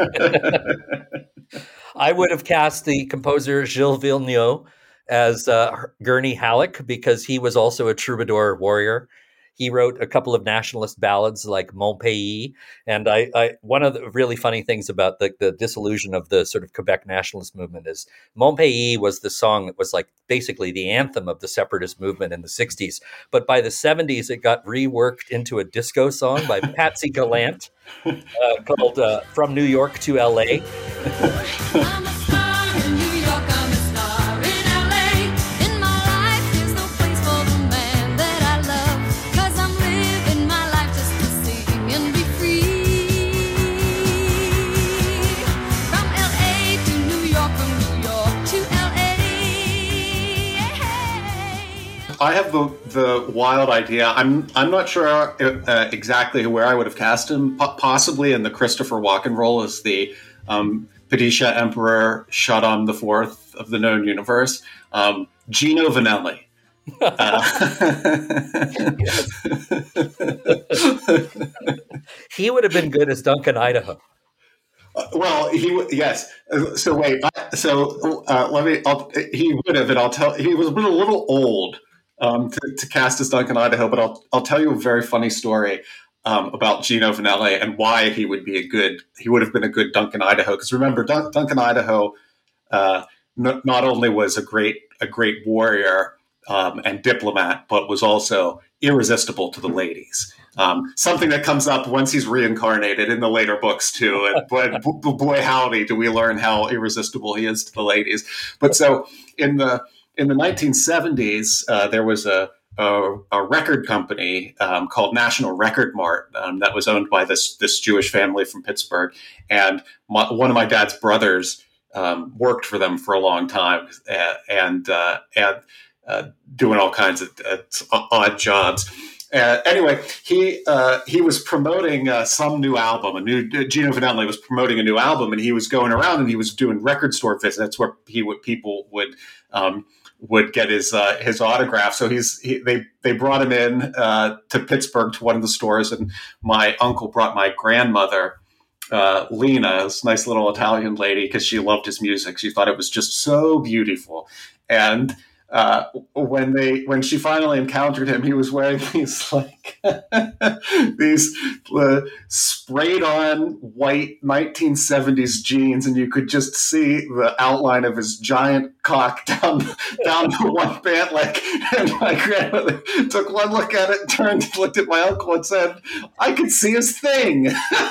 Speaker 1: I would have cast the composer Gilles Villeneuve as uh, Gurney Halleck, because he was also a troubadour warrior. He wrote a couple of nationalist ballads like Mon Pays. And I, I one of the really funny things about the, the disillusion of the sort of Quebec nationalist movement is Mon Pays was the song that was like basically the anthem of the separatist movement in the sixties. But by the seventies, it got reworked into a disco song by Patsy Gallant uh, called uh, From New York to L A.
Speaker 2: I have the the wild idea. I'm I'm not sure uh, exactly where I would have cast him. P- possibly in the Christopher Walken role as the um, Padishah Emperor Shaddam the Fourth of the known universe. Um, Gino Vanelli. Uh,
Speaker 1: he would have been good as Duncan Idaho.
Speaker 2: Uh, well, he yes. So wait. So uh, let me. I'll, he would have, and I'll tell. He was a little old. Um, to, to cast as Duncan Idaho, but I'll I'll tell you a very funny story um, about Gino Vanelli and why he would be a good he would have been a good Duncan Idaho. Because remember, Dun- Duncan Idaho uh, n- not only was a great a great warrior um, and diplomat, but was also irresistible to the ladies. Um, something that comes up once he's reincarnated in the later books too. And boy, b- boy, howdy, do we learn how irresistible he is to the ladies. But so in the In the nineteen seventies, uh, there was a, a, a record company um, called National Record Mart um, that was owned by this this Jewish family from Pittsburgh, and my, one of my dad's brothers um, worked for them for a long time, uh, and uh, and uh, doing all kinds of uh, odd jobs. Uh, anyway, he uh, he was promoting uh, some new album. A new Gino Vanelli was promoting a new album, and he was going around and he was doing record store visits where he would people would. Um, would get his uh, his autograph. So he's he, they they brought him in uh, to Pittsburgh to one of the stores, and my uncle brought my grandmother, uh, Lena, this nice little Italian lady, because she loved his music. She thought it was just so beautiful. And uh, when they when she finally encountered him, he was wearing these like these uh, sprayed on white nineteen seventies jeans, and you could just see the outline of his giant cock down down the one pant leg. And my grandmother took one look at it, turned, looked at my uncle, and said, "I could see his thing."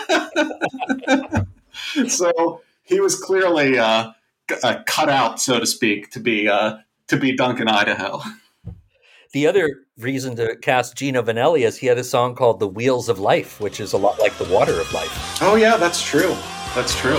Speaker 2: So he was clearly uh, uh, cut out, so to speak, to be uh, to be Duncan Idaho.
Speaker 1: The other reason to cast Gino Vanelli is he had a song called "The Wheels of Life," which is a lot like the water of life.
Speaker 2: Oh yeah, that's true. That's true.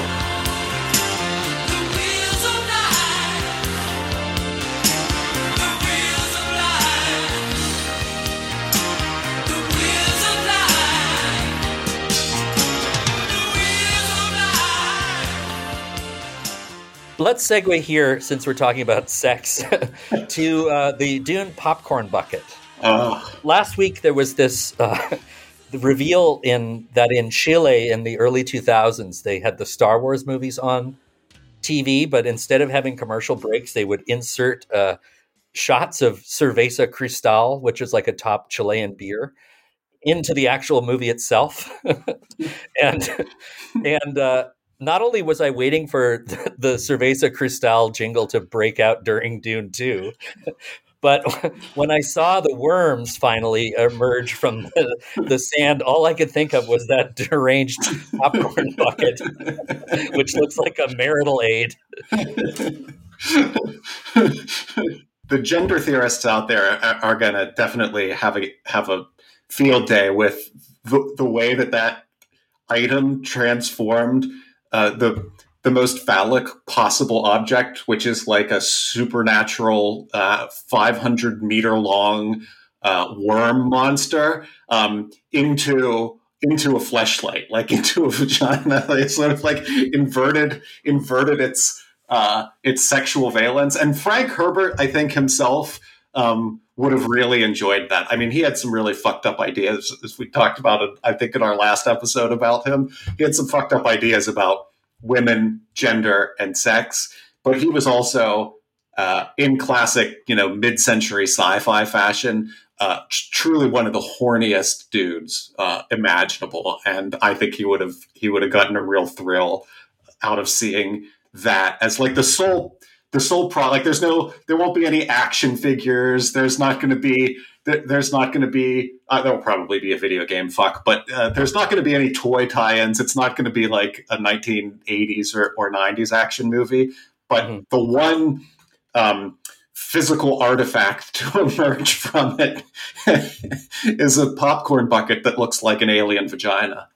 Speaker 1: Let's segue here, since we're talking about sex, to uh, the Dune popcorn bucket.
Speaker 2: Oh.
Speaker 1: Last week there was this uh, the reveal in that in Chile in the early two thousands they had the Star Wars movies on T V, but instead of having commercial breaks, they would insert uh, shots of Cerveza Cristal, which is like a top Chilean beer, into the actual movie itself, and and. Uh, Not only was I waiting for the Cerveza Cristal jingle to break out during Dune two, but when I saw the worms finally emerge from the, the sand, all I could think of was that deranged popcorn bucket, which looks like a marital aid.
Speaker 2: The gender theorists out there are, are going to definitely have a have a field day with the, the way that that item transformed Uh, the the most phallic possible object, which is like a supernatural uh, five hundred meter long uh, worm monster, um, into into a fleshlight, like into a vagina. It's sort of like inverted inverted its uh, its sexual valence. And Frank Herbert, I think himself, um, would have really enjoyed that. I mean, he had some really fucked up ideas, as we talked about it, I think, in our last episode about him. He had some fucked up ideas about women, gender, and sex, but he was also, uh, in classic, you know, mid-century sci-fi fashion, uh, truly one of the horniest dudes uh, imaginable. And I think he would have he would have gotten a real thrill out of seeing that as like the sole. The sole product, like there's no, there won't be any action figures. There's not going to be, there, there's not going to be, uh, there'll probably be a video game, fuck, but uh, there's not going to be any toy tie-ins. It's not going to be like a nineteen eighties or, or nineties action movie. But mm-hmm. the one um, physical artifact to emerge from it is a popcorn bucket that looks like an alien vagina.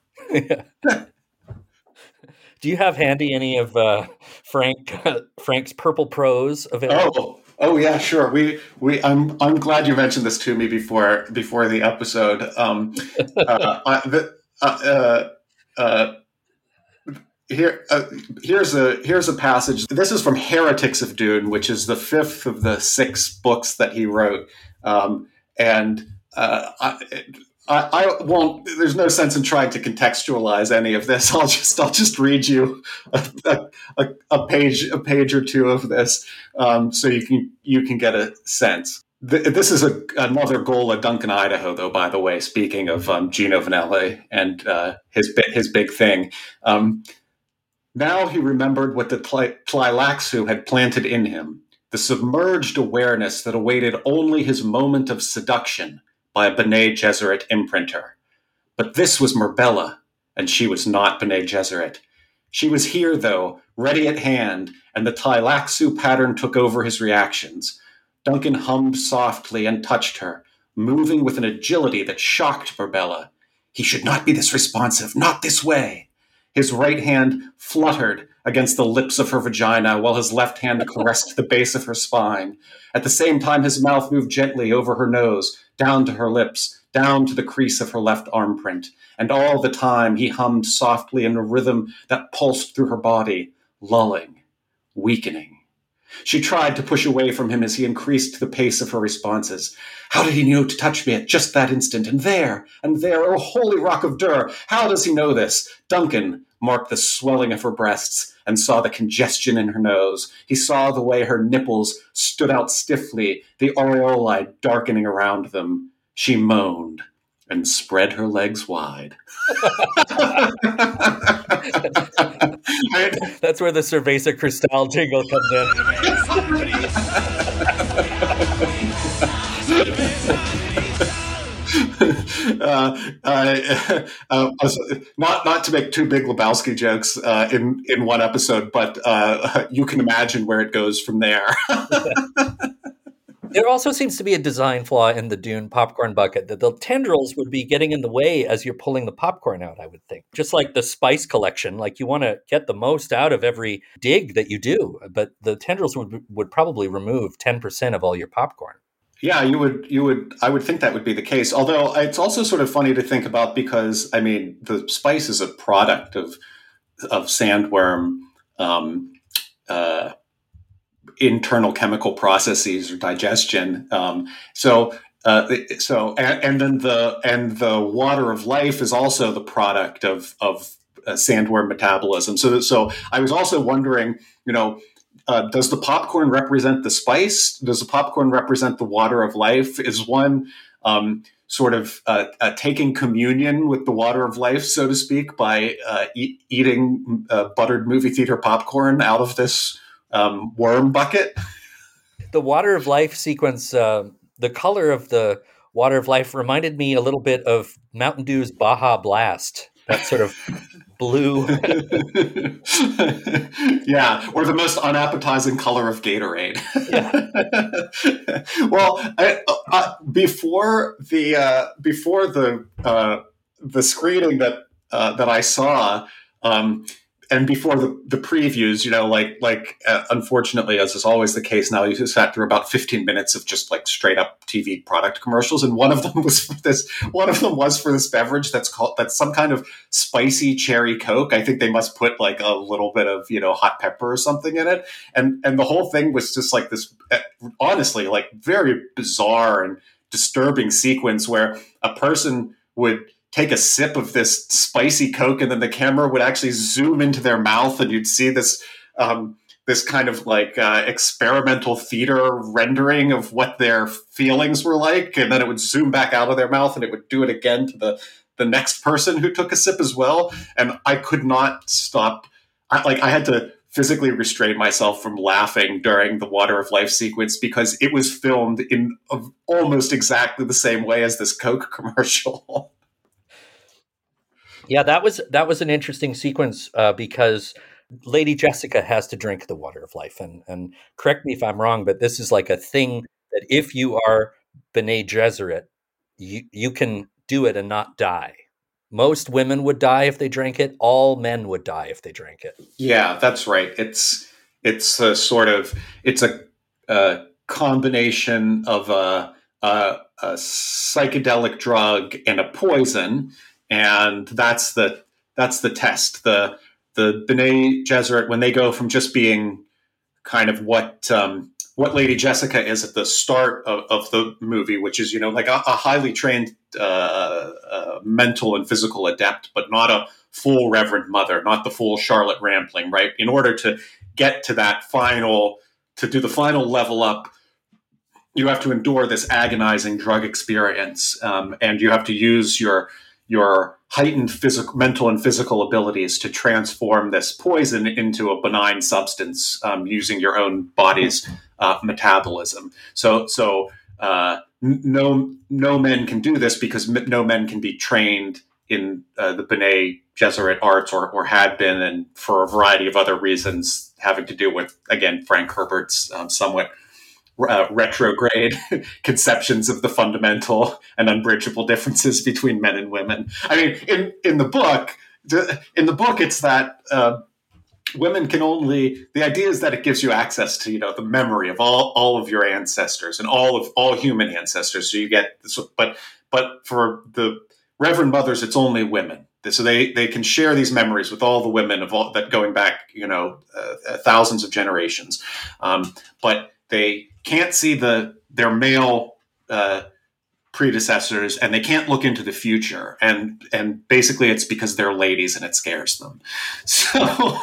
Speaker 1: Do you have handy any of uh, Frank uh, Frank's Purple Prose available?
Speaker 2: Oh, oh yeah, sure. We we I'm I'm glad you mentioned this to me before before the episode. Um, uh, I, the, uh, uh, uh, here uh, here's a here's a passage. This is from Heretics of Dune, which is the fifth of the six books that he wrote, um, and uh, I, I, I won't. There's no sense in trying to contextualize any of this. I'll just, I'll just read you a, a, a page, a page or two of this, um, so you can, you can get a sense. This is a, another goal of Duncan Idaho, though. By the way, speaking of um, Gino Vanelli and uh, his his big thing, um, now he remembered what the Tleilaxu had planted in him: the submerged awareness that awaited only his moment of seduction by a Bene Gesserit imprinter. But this was Murbella, and she was not Bene Gesserit. She was here, though, ready at hand, and the Tleilaxu pattern took over his reactions. Duncan hummed softly and touched her, moving with an agility that shocked Murbella. He should not be this responsive, not this way. His right hand fluttered against the lips of her vagina, while his left hand caressed the base of her spine. At the same time, his mouth moved gently over her nose, down to her lips, down to the crease of her left arm print. And all the time, he hummed softly in a rhythm that pulsed through her body, lulling, weakening. She tried to push away from him as he increased the pace of her responses. How did he know to touch me at just that instant? And there, and there, oh, holy rock of Dur, how does he know this? Duncan marked the swelling of her breasts and saw the congestion in her nose. He saw the way her nipples stood out stiffly, the aureolae darkening around them. She moaned and spread her legs wide.
Speaker 1: That's where the Cerveza Cristal jingle comes in.
Speaker 2: uh, uh, uh, not not to make two Big Lebowski jokes uh, in in one episode, but uh, you can imagine where it goes from there.
Speaker 1: There also seems to be a design flaw in the Dune popcorn bucket, that the tendrils would be getting in the way as you're pulling the popcorn out, I would think. Just like the spice collection, like you want to get the most out of every dig that you do, but the tendrils would would probably remove ten percent of all your popcorn.
Speaker 2: Yeah, you would, you would, I would think that would be the case. Although it's also sort of funny to think about because, I mean, the spice is a product of, of sandworm, um, uh, internal chemical processes or digestion. Um, so, uh, so, and, and then the, and the water of life is also the product of, of uh, sandworm metabolism. So, so I was also wondering, you know, Uh, does the popcorn represent the spice? Does the popcorn represent the water of life? Is one um, sort of uh, uh, taking communion with the water of life, so to speak, by uh, e- eating uh, buttered movie theater popcorn out of this um, worm bucket?
Speaker 1: The water of life sequence, uh, the color of the water of life reminded me a little bit of Mountain Dew's Baja Blast, that sort of blue.
Speaker 2: Yeah, or the most unappetizing color of Gatorade. Well, I, uh, before the uh, before the uh, the screening that uh, that I saw, um, and before the, the previews, you know, like like uh, unfortunately, as is always the case now, you just sat through about fifteen minutes of just like straight up T V product commercials, and one of them was for this. One of them was for this beverage that's called that's some kind of spicy cherry Coke. I think they must put like a little bit of, you know, hot pepper or something in it, and and the whole thing was just like this. Honestly, like very bizarre and disturbing sequence where a person would take a sip of this spicy Coke, and then the camera would actually zoom into their mouth, and you'd see this um, this kind of like uh, experimental theater rendering of what their feelings were like, and then it would zoom back out of their mouth, and it would do it again to the the next person who took a sip as well. And I could not stop. I, like I had to physically restrain myself from laughing during the water of life sequence because it was filmed in uh, almost exactly the same way as this Coke commercial.
Speaker 1: Yeah, that was that was an interesting sequence uh, because Lady Jessica has to drink the water of life, and and correct me if I'm wrong, but this is like a thing that if you are Bene Gesserit, you you can do it and not die. Most women would die if they drank it. All men would die if they drank it.
Speaker 2: Yeah, that's right. It's it's a sort of it's a, a combination of a, a, a psychedelic drug and a poison. And that's the that's the test. The the Bene Gesserit, when they go from just being kind of what um, what Lady Jessica is at the start of, of the movie, which is, you know, like a, a highly trained uh, uh, mental and physical adept, but not a full Reverend Mother, not the full Charlotte Rampling, right? In order to get to that final, to do the final level up, you have to endure this agonizing drug experience, um, and you have to use your your heightened physical, mental and physical abilities to transform this poison into a benign substance um, using your own body's uh, metabolism. So, so uh, no no men can do this because no men can be trained in uh, the Bene Gesserit arts or, or had been, and for a variety of other reasons having to do with, again, Frank Herbert's um, somewhat Uh, retrograde conceptions of the fundamental and unbridgeable differences between men and women. I mean, in, in the book, in the book, it's that uh, women can only. The idea is that it gives you access to, you know, the memory of all, all of your ancestors and all of all human ancestors. So you get, but but for the Reverend Mothers, it's only women. So they, they can share these memories with all the women of all that going back, you know, uh, thousands of generations. Um, but they can't see the their male uh, predecessors, and they can't look into the future. And and basically, it's because they're ladies, and it scares them. So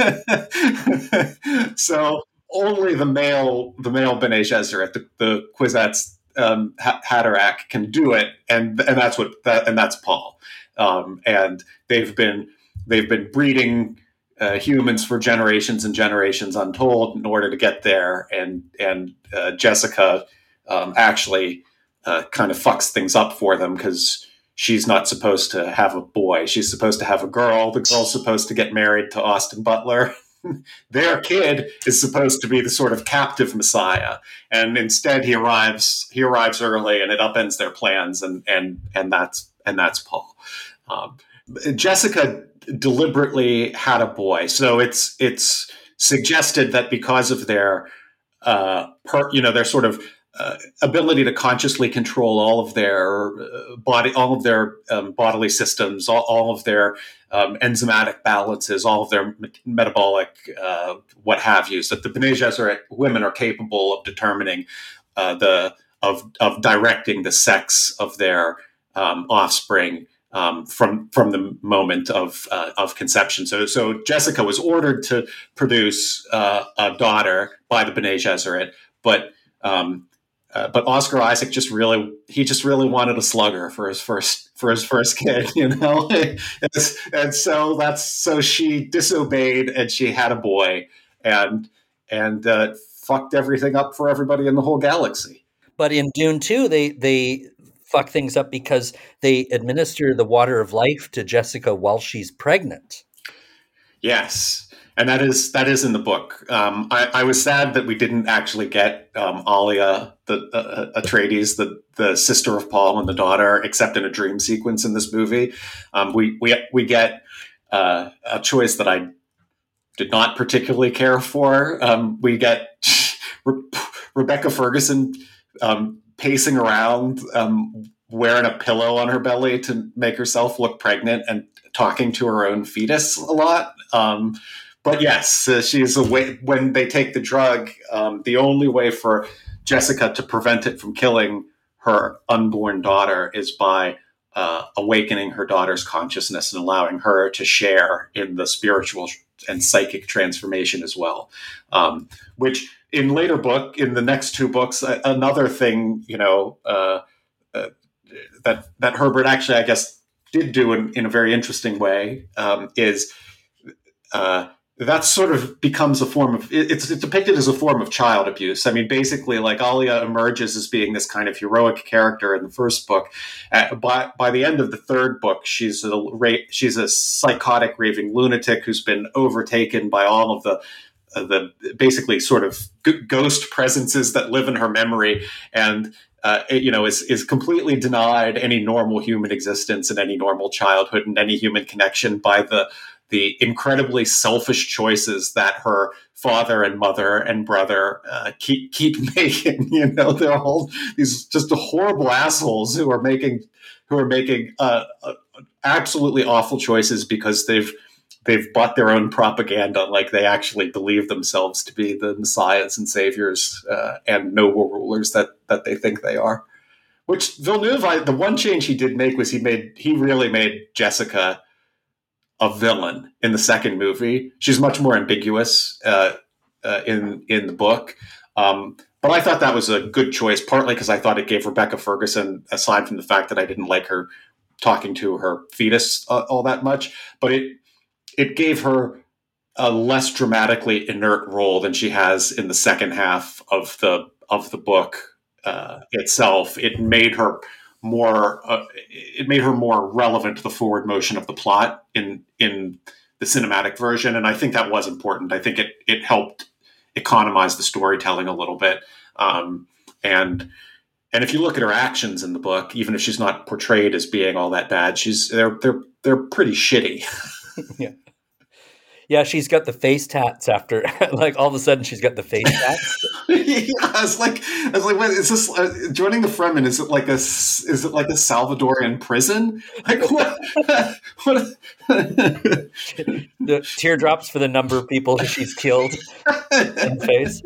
Speaker 2: so only the male the male Bene Gesserit, the, the Kwisatz um, Haderach, can do it, and and that's what that and that's Paul. Um, and they've been they've been breeding uh, humans for generations and generations untold in order to get there. And and uh, Jessica um, actually uh, kind of fucks things up for them because she's not supposed to have a boy. She's supposed to have a girl. The girl's supposed to get married to Austin Butler. Their kid is supposed to be the sort of captive messiah, and instead he arrives. He arrives early, and it upends their plans. And and and that's and that's Paul. Um, Jessica deliberately had a boy, so it's it's suggested that because of their uh, per, you know their sort of uh, ability to consciously control all of their uh, body, all of their um, bodily systems, all, all of their um, enzymatic balances, all of their me- metabolic uh, what have yous, that the Bene Gesserit women are capable of determining uh, the of of directing the sex of their um, offspring. Um, from from the moment of uh, of conception. So so Jessica was ordered to produce uh, a daughter by the Bene Gesserit, but um, uh, but Oscar Isaac just really he just really wanted a slugger for his first for his first kid, you know, and, and so that's so she disobeyed and she had a boy and and uh, fucked everything up for everybody in the whole galaxy.
Speaker 1: But in Dune two, they they. fuck things up because they administer the water of life to Jessica while she's pregnant.
Speaker 2: Yes, and that is that is in the book. Um, I, I was sad that we didn't actually get um, Alia, the uh, Atreides, the the sister of Paul and the daughter, except in a dream sequence in this movie. Um, we we we get uh, a choice that I did not particularly care for. Um, we get Re- Rebecca Ferguson Um, pacing around, um, wearing a pillow on her belly to make herself look pregnant and talking to her own fetus a lot. Um, but yes, uh, she's a way, when they take the drug, um, the only way for Jessica to prevent it from killing her unborn daughter is by uh, awakening her daughter's consciousness and allowing her to share in the spiritual and psychic transformation as well. Um, which in later book, in the next two books, uh, another thing, you know, uh, uh, that that Herbert actually, I guess, did do in, in a very interesting way um, is uh, that sort of becomes a form of, it's, it's depicted as a form of child abuse. I mean, basically, like Alia emerges as being this kind of heroic character in the first book. Uh, by, by the end of the third book, she's a, she's a psychotic raving lunatic who's been overtaken by all of the uh, the basically sort of g- ghost presences that live in her memory, and uh, it, you know, is is completely denied any normal human existence and any normal childhood and any human connection by the the incredibly selfish choices that her father and mother and brother uh, keep keep making. You know, they're all these just horrible assholes who are making who are making uh, uh, absolutely awful choices because they've they've bought their own propaganda, like they actually believe themselves to be the messiahs and saviors uh, and noble rulers that that they think they are. Which Villeneuve, I, the one change he did make was he made he really made Jessica a villain in the second movie. She's much more ambiguous uh, uh, in in the book. Um, but I thought that was a good choice, partly because I thought it gave Rebecca Ferguson, aside from the fact that I didn't like her talking to her fetus uh, all that much, but it it gave her a less dramatically inert role than she has in the second half of the of the book uh, itself. It made her more uh, it made her more relevant to the forward motion of the plot in in the cinematic version, and I think that was important. I think it it helped economize the storytelling a little bit, um, and and if you look at her actions in the book, even if she's not portrayed as being all that bad, she's they're they're they're pretty shitty.
Speaker 1: Yeah. Yeah, she's got the face tats after, like all of a sudden she's got the face tats.
Speaker 2: Yeah, I was like, I was like, what is this? Uh, joining the Fremen? Is it like a, is it like a Salvadorian prison? Like what? What?
Speaker 1: The teardrops for the number of people she's killed in the face.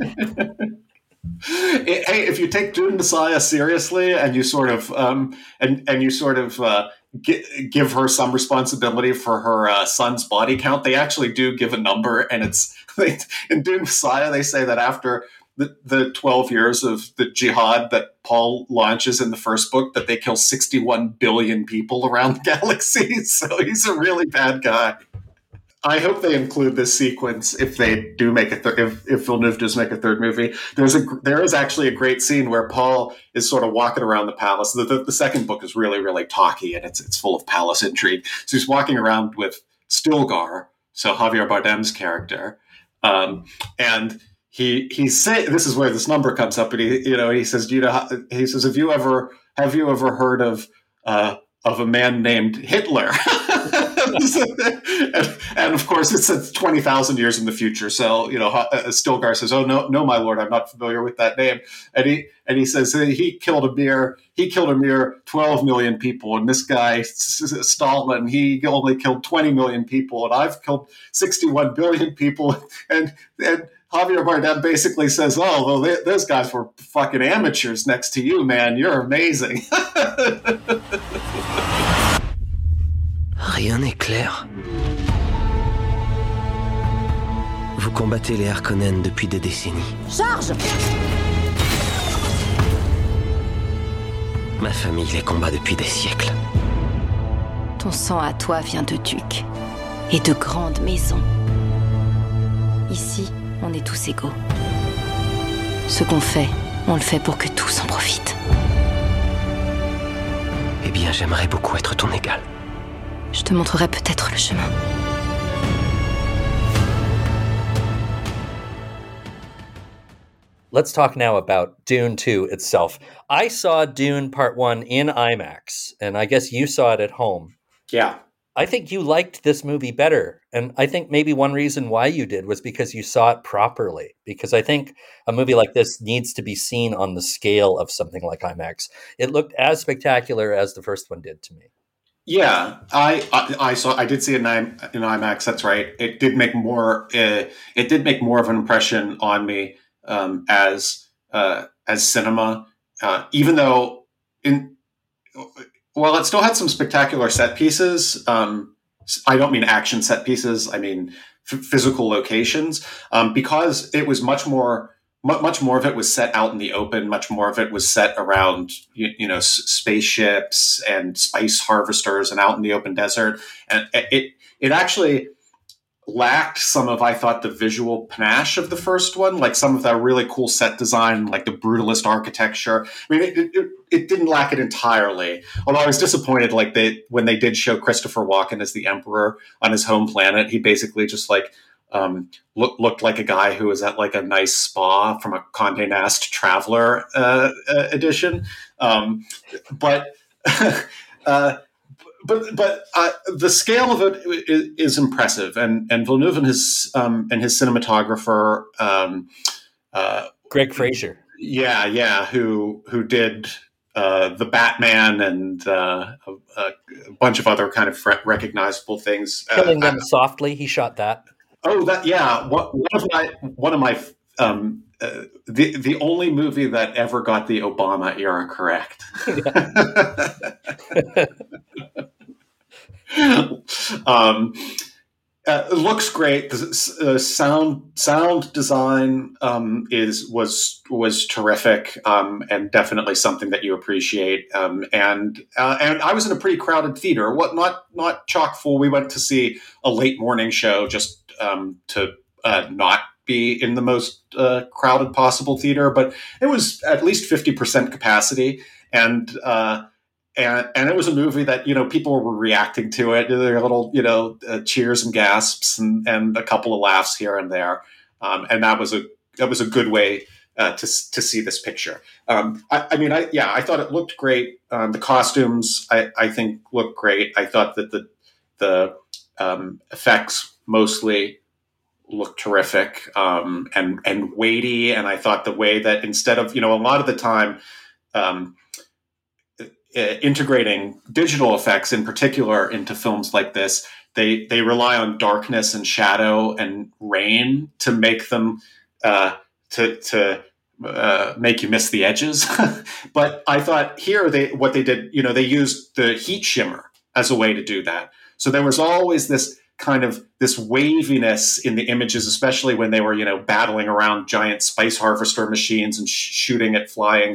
Speaker 2: Hey, if you take Dune Messiah seriously and you sort of um, and and you sort of uh, gi- give her some responsibility for her uh, son's body count, they actually do give a number, and it's they, in Dune Messiah they say that after the, the twelve years of the jihad that Paul launches in the first book, that they kill sixty-one billion people around the galaxy. So he's a really bad guy. I hope they include this sequence if they do make a third. If, if Villeneuve does make a third movie, there's a there is actually a great scene where Paul is sort of walking around the palace. The, the, the second book is really really talky and it's it's full of palace intrigue. So he's walking around with Stilgar, so Javier Bardem's character, um, and he he say this is where this number comes up. And he you know he says, do you know how, he says, have you ever have you ever heard of uh, of a man named Hitler? and, and of course, it's twenty thousand years in the future. So, you know, Stilgar says, "Oh no, no, my lord, I'm not familiar with that name." And he and he says he killed a mere he killed a mere twelve million people, and this guy Stalin, he only killed twenty million people, and I've killed sixty-one billion people. And and Javier Bardem basically says, "Oh, well, they, those guys were fucking amateurs next to you, man. You're amazing."
Speaker 6: Rien n'est clair. Vous combattez les Harkonnen depuis des décennies.
Speaker 7: Charge!
Speaker 6: Ma famille les combat depuis des siècles.
Speaker 7: Ton sang à toi vient de ducs et de grandes maisons. Ici, on est tous égaux. Ce qu'on fait, on le fait pour que tous en profitent.
Speaker 6: Eh bien, j'aimerais beaucoup être ton égal.
Speaker 7: Je te montrerai peut-être le chemin.
Speaker 1: Let's talk now about Dune two itself. I saw Dune Part one in IMAX, and I guess you saw it at home.
Speaker 2: Yeah.
Speaker 1: I think you liked this movie better. And I think maybe one reason why you did was because you saw it properly. Because I think a movie like this needs to be seen on the scale of something like IMAX. It looked as spectacular as the first one did to me.
Speaker 2: Yeah, I, I I saw I did see it in, in IMAX. That's right. It did make more. Uh, it did make more of an impression on me um, as uh, as cinema, uh, even though in well, it still had some spectacular set pieces. Um, I don't mean action set pieces. I mean f- physical locations, um, because it was much more. Much more of it was set out in the open. Much more of it was set around, you, you know, s- spaceships and spice harvesters and out in the open desert. And it it actually lacked some of, I thought, the visual panache of the first one, like some of that really cool set design, like the brutalist architecture. I mean, it it, it didn't lack it entirely. Although I was disappointed, like they when they did show Christopher Walken as the Emperor on his home planet, he basically just like. Um, look, looked like a guy who was at like a nice spa from a Condé Nast Traveler uh, uh, edition. Um, but, uh, but, but uh, the scale of it is, is impressive, and and Villeneuve and his um, and his cinematographer, um, uh,
Speaker 1: Greg Fraser,
Speaker 2: yeah, yeah, who who did. Uh, the Batman and uh, a, a bunch of other kind of recognizable things.
Speaker 1: Killing
Speaker 2: uh,
Speaker 1: Them Softly, he shot that. Oh,
Speaker 2: that yeah. What, one of my one of my um, uh, the the only movie that ever got the Obama era correct. um, uh, it looks great. The uh, sound sound design um, is was was terrific, um, and definitely something that you appreciate. Um, and uh, and I was in a pretty crowded theater. What not not chock full. We went to see a late morning show just. Um, to uh, not be in the most uh, crowded possible theater, but it was at least fifty percent capacity, and uh, and and it was a movie that you know people were reacting to it. There were little you know uh, cheers and gasps and, and a couple of laughs here and there, um, and that was a that was a good way uh, to to see this picture. Um, I, I mean, I yeah, I thought it looked great. Um, the costumes, I, I think, looked great. I thought that the the um, effects mostly looked terrific um, and and weighty. And I thought the way that instead of, you know, a lot of the time um, integrating digital effects in particular into films like this, they they rely on darkness and shadow and rain to make them uh, to to uh, make you miss the edges. But I thought here they what they did, you know, they used the heat shimmer as a way to do that. So there was always this kind of this waviness in the images, especially when they were, you know, battling around giant spice harvester machines and sh- shooting at flying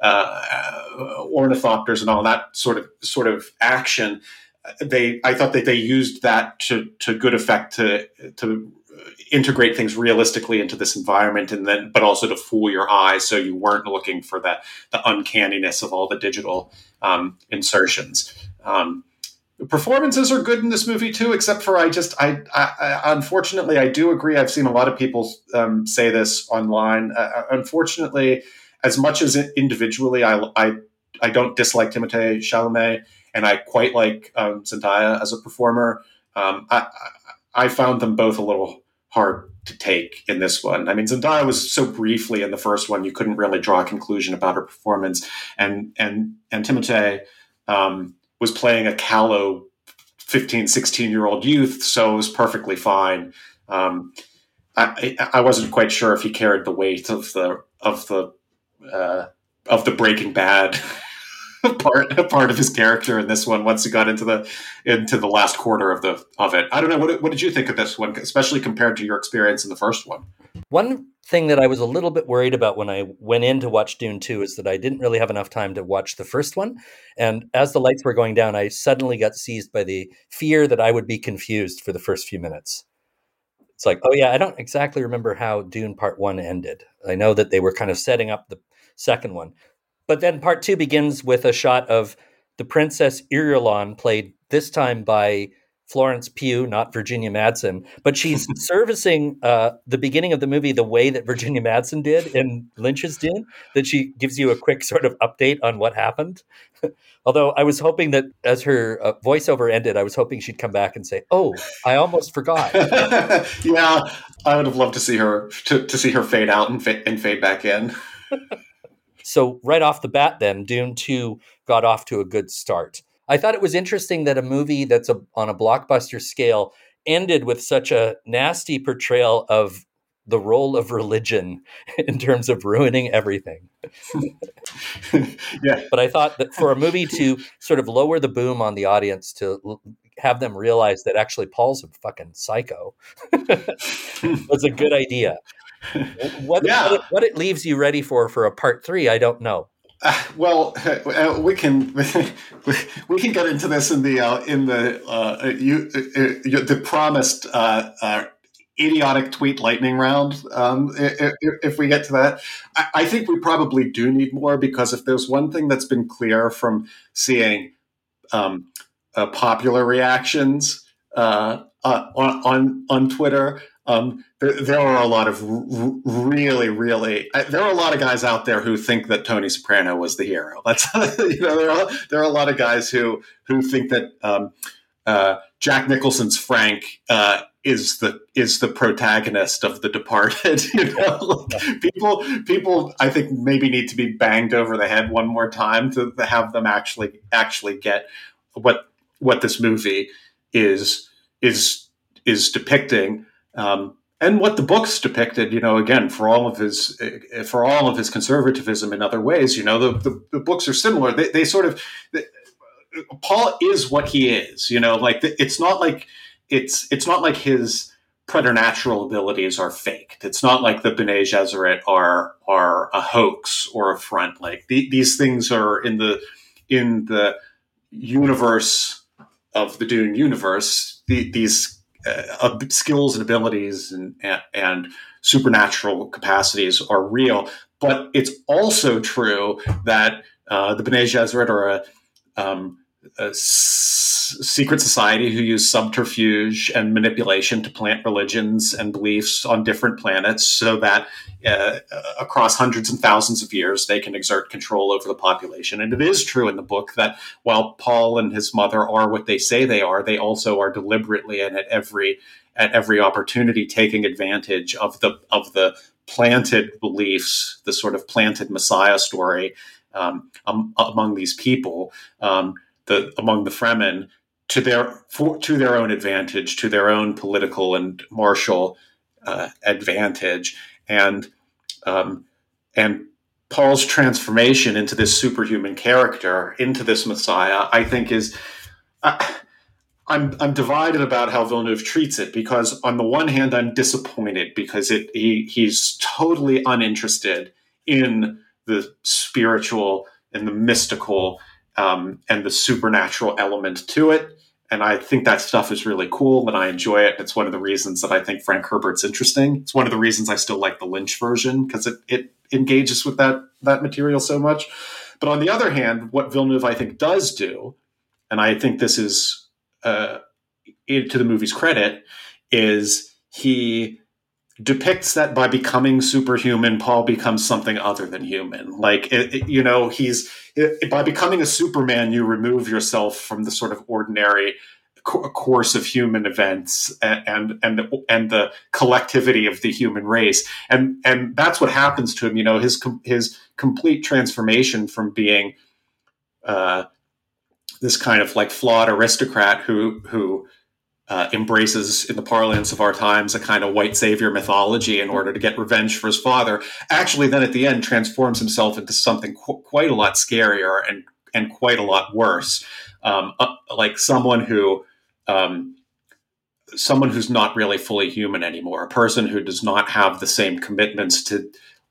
Speaker 2: uh, ornithopters and all that sort of sort of action. They, I thought that they used that to to good effect to to integrate things realistically into this environment, and then but also to fool your eyes, so you weren't looking for the the uncanniness of all the digital um, insertions. Um, The performances are good in this movie too, except for I just, I, I, I unfortunately, I do agree. I've seen a lot of people um, say this online. Uh, unfortunately, as much as individually, I, I, I don't dislike Timothée Chalamet, and I quite like um, Zendaya as a performer. Um, I, I, I found them both a little hard to take in this one. I mean, Zendaya was so briefly in the first one, you couldn't really draw a conclusion about her performance, and and and Timothée Um, was playing a callow fifteen, sixteen year old youth. So it was perfectly fine. Um, I, I wasn't quite sure if he carried the weight of the, of the, uh, of the Breaking Bad part, part of his character in this one, once he got into the, into the last quarter of the, of it. I don't know. What, what did you think of this one, especially compared to your experience in the first one?
Speaker 1: One thing that I was a little bit worried about when I went in to watch Dune two is that I didn't really have enough time to watch the first one. And as the lights were going down, I suddenly got seized by the fear that I would be confused for the first few minutes. It's like, oh yeah, I don't exactly remember how Dune Part one ended. I know that they were kind of setting up the second one. But then Part two begins with a shot of the Princess Irulan, played this time by Florence Pugh, not Virginia Madsen, but she's servicing uh, the beginning of the movie the way that Virginia Madsen did in Lynch's Dune, that she gives you a quick sort of update on what happened. Although I was hoping that as her uh, voiceover ended, I was hoping she'd come back and say, oh, I almost forgot.
Speaker 2: Yeah, I would have loved to see her to, to see her fade out and, fa- and fade back in.
Speaker 1: So right off the bat then, Dune two got off to a good start. I thought it was interesting that a movie that's a, on a blockbuster scale ended with such a nasty portrayal of the role of religion in terms of ruining everything.
Speaker 2: Yeah.
Speaker 1: But I thought that for a movie to sort of lower the boom on the audience, to l- have them realize that actually Paul's a fucking psycho was a good idea. What,
Speaker 2: Yeah.
Speaker 1: what, it, what it leaves you ready for for a part three, I don't know.
Speaker 2: Uh, well, uh, we can we can get into this in the uh, in the uh, you, uh, the promised uh, uh, idiotic tweet lightning round. Um, if, if we get to that, I, I think we probably do need more, because if there's one thing that's been clear from seeing um, uh, popular reactions uh, uh, on, on on Twitter. Um, there, there are a lot of r- really, really. I, there are a lot of guys out there who think that Tony Soprano was the hero. That's you know, there are there are a lot of guys who who think that um, uh, Jack Nicholson's Frank uh, is the is the protagonist of The Departed. You know, people people I think maybe need to be banged over the head one more time to, to have them actually actually get what what this movie is is is depicting. Um, and what the books depicted, you know, again, for all of his, for all of his conservatism in other ways, you know, the, the, the books are similar. They, they sort of, they, Paul is what he is, you know, like it's not like it's, it's not like his preternatural abilities are faked. It's not like the Bene Gesserit are, are a hoax or a front. Like the, these things are in the, in the universe of the Dune universe, the, these Uh, skills and abilities and, and and supernatural capacities are real, but it's also true that uh, the Bene Gesserit are a um, a s- secret society who use subterfuge and manipulation to plant religions and beliefs on different planets so that uh, across hundreds and thousands of years they can exert control over the population. And it is true in the book that while Paul and his mother are what they say they are, they also are deliberately and at every at every opportunity taking advantage of the of the planted beliefs, the sort of planted Messiah story um, um, among these people. Um, The, among the Fremen to their for, to their own advantage, to their own political and martial uh, advantage, and um, and Paul's transformation into this superhuman character, into this Messiah, I think is. Uh, I'm I'm divided about how Villeneuve treats it, because on the one hand I'm disappointed because it he he's totally uninterested in the spiritual and the mystical um, and the supernatural element to it, and I think that stuff is really cool and I enjoy it. It's one of the reasons that I think Frank Herbert's interesting. It's one of the reasons I still like the Lynch version, because it it engages with that that material so much. But on the other hand, what Villeneuve I think does do, and I think this is Uh, to the movie's credit, is he depicts that by becoming superhuman, Paul becomes something other than human. Like, it, it, you know, he's it, by becoming a Superman, you remove yourself from the sort of ordinary co- course of human events and, and and and the collectivity of the human race, and and that's what happens to him. You know, his his complete transformation from being Uh, this kind of like flawed aristocrat who who uh, embraces, in the parlance of our times, a kind of white savior mythology in order to get revenge for his father, actually then at the end transforms himself into something qu- quite a lot scarier and and quite a lot worse, um, uh, like someone who um, someone who's not really fully human anymore, a person who does not have the same commitments to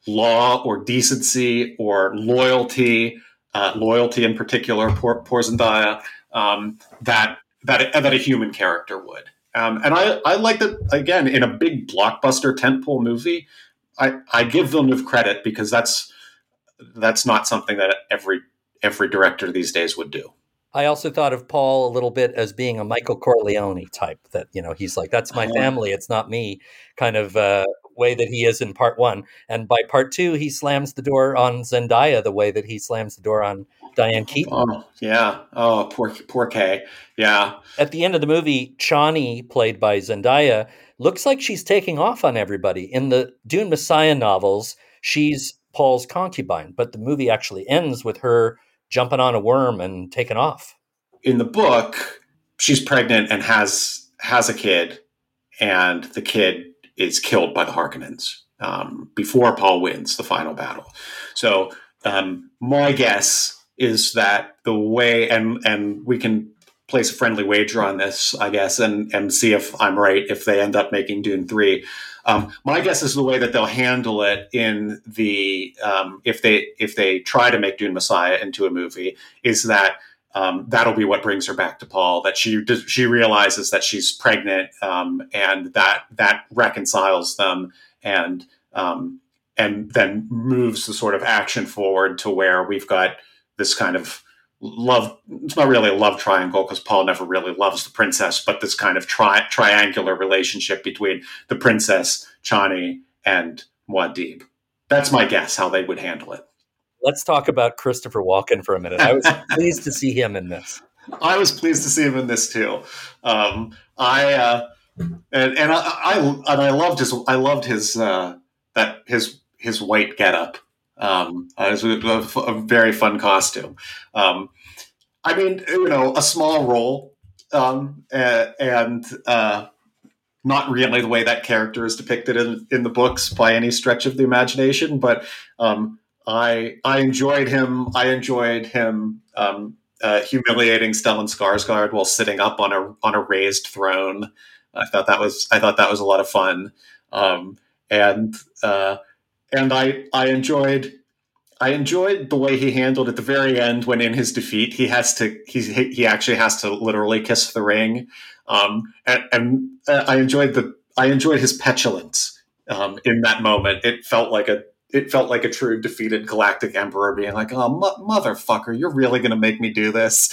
Speaker 2: law or decency or loyalty. Uh, loyalty in particular, poor, poor Zendaya, um, that that that a human character would, um, and I I like that again in a big blockbuster tentpole movie. I, I give Villeneuve credit because that's that's not something that every every director these days would do.
Speaker 1: I also thought of Paul a little bit as being a Michael Corleone type, that, you know, he's like, that's my family, it's not me, kind of uh, way that he is in part one. And by part two, he slams the door on Zendaya the way that he slams the door on Diane Keaton.
Speaker 2: Oh, yeah. Oh, poor, poor Kay. Yeah.
Speaker 1: At the end of the movie, Chani, played by Zendaya, looks like she's taking off on everybody. In the Dune Messiah novels, she's Paul's concubine, but the movie actually ends with her jumping on a worm and taking off.
Speaker 2: In the book, she's pregnant and has has a kid, and the kid is killed by the Harkonnens um, before Paul wins the final battle. So um, my guess is that the way, and and we can place a friendly wager on this, I guess, and and see if I'm right if they end up making Dune three. Um, my guess is the way that they'll handle it in the um, if they if they try to make Dune Messiah into a movie, is that um, that'll be what brings her back to Paul. That she she realizes that she's pregnant, um, and that that reconciles them, and um, and then moves the sort of action forward to where we've got this kind of love. It's not really a love triangle because Paul never really loves the princess, but this kind of tri- triangular relationship between the princess, Chani, and Muad'Dib. That's my guess how they would handle it.
Speaker 1: Let's talk about Christopher Walken for a minute. I was pleased to see him in this.
Speaker 2: I was pleased to see him in this too. Um, I uh, and and I, I and I loved his I loved his uh, that his his white getup. Um, it was a, a very fun costume. Um, I mean, you know, a small role, um, and, and uh, not really the way that character is depicted in, in the books by any stretch of the imagination. But um, I I enjoyed him. I enjoyed him um, uh, humiliating Stellan Skarsgård while sitting up on a on a raised throne. I thought that was I thought that was a lot of fun. Um, and uh, And I, I enjoyed, I enjoyed the way he handled at the very end when, in his defeat, he has to, he he actually has to literally kiss the ring, um, and, and I enjoyed the, I enjoyed his petulance um, in that moment. It felt like a, it felt like a true defeated galactic emperor being like, oh, mo- motherfucker, you're really going to make me do this.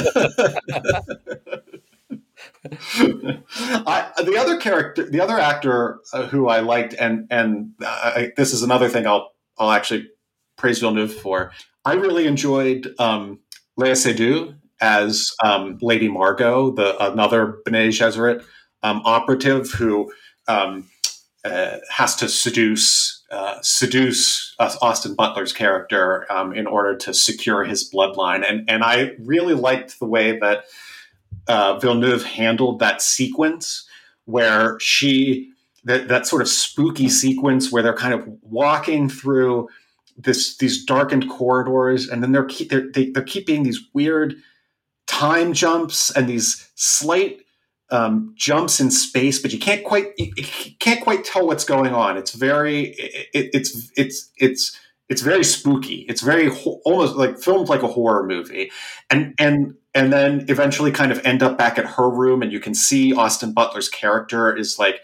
Speaker 2: I, the other character, the other actor uh, who I liked, and and uh, I, this is another thing I'll I'll actually praise Villeneuve for. I really enjoyed um, Léa Seydoux as um, Lady Margot, the another Bene Gesserit um, operative who um, uh, has to seduce uh, seduce uh, Austin Butler's character um, in order to secure his bloodline, and and I really liked the way that Uh, Villeneuve handled that sequence where she, that, that sort of spooky sequence where they're kind of walking through this these darkened corridors, and then they're keep, they're, they, they're keeping these weird time jumps and these slight um, jumps in space, but you can't quite you, you can't quite tell what's going on. It's very it, it's it's it's it's very spooky. It's very ho- almost like filmed like a horror movie, and and. And then eventually kind of end up back at her room, and you can see Austin Butler's character is like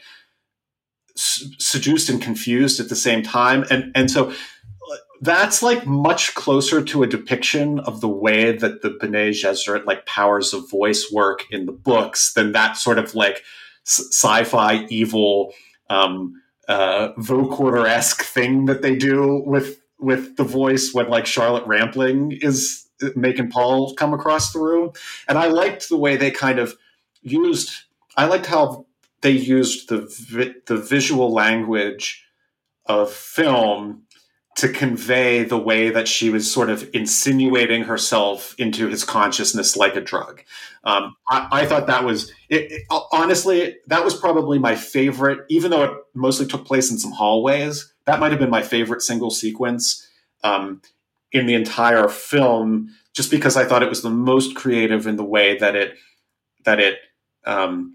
Speaker 2: s- seduced and confused at the same time. And, and so that's like much closer to a depiction of the way that the Bene Gesserit like powers of voice work in the books than that sort of like s- sci-fi evil um, uh, vocoder-esque thing that they do with, with the voice when like Charlotte Rampling is making Paul come across the room. And I liked the way they kind of used, I liked how they used the vi- the visual language of film to convey the way that she was sort of insinuating herself into his consciousness like a drug. Um, I, I thought that was, it, it, honestly, that was probably my favorite, even though it mostly took place in some hallways, that might have been my favorite single sequence um, in the entire film, just because I thought it was the most creative in the way that it that it um,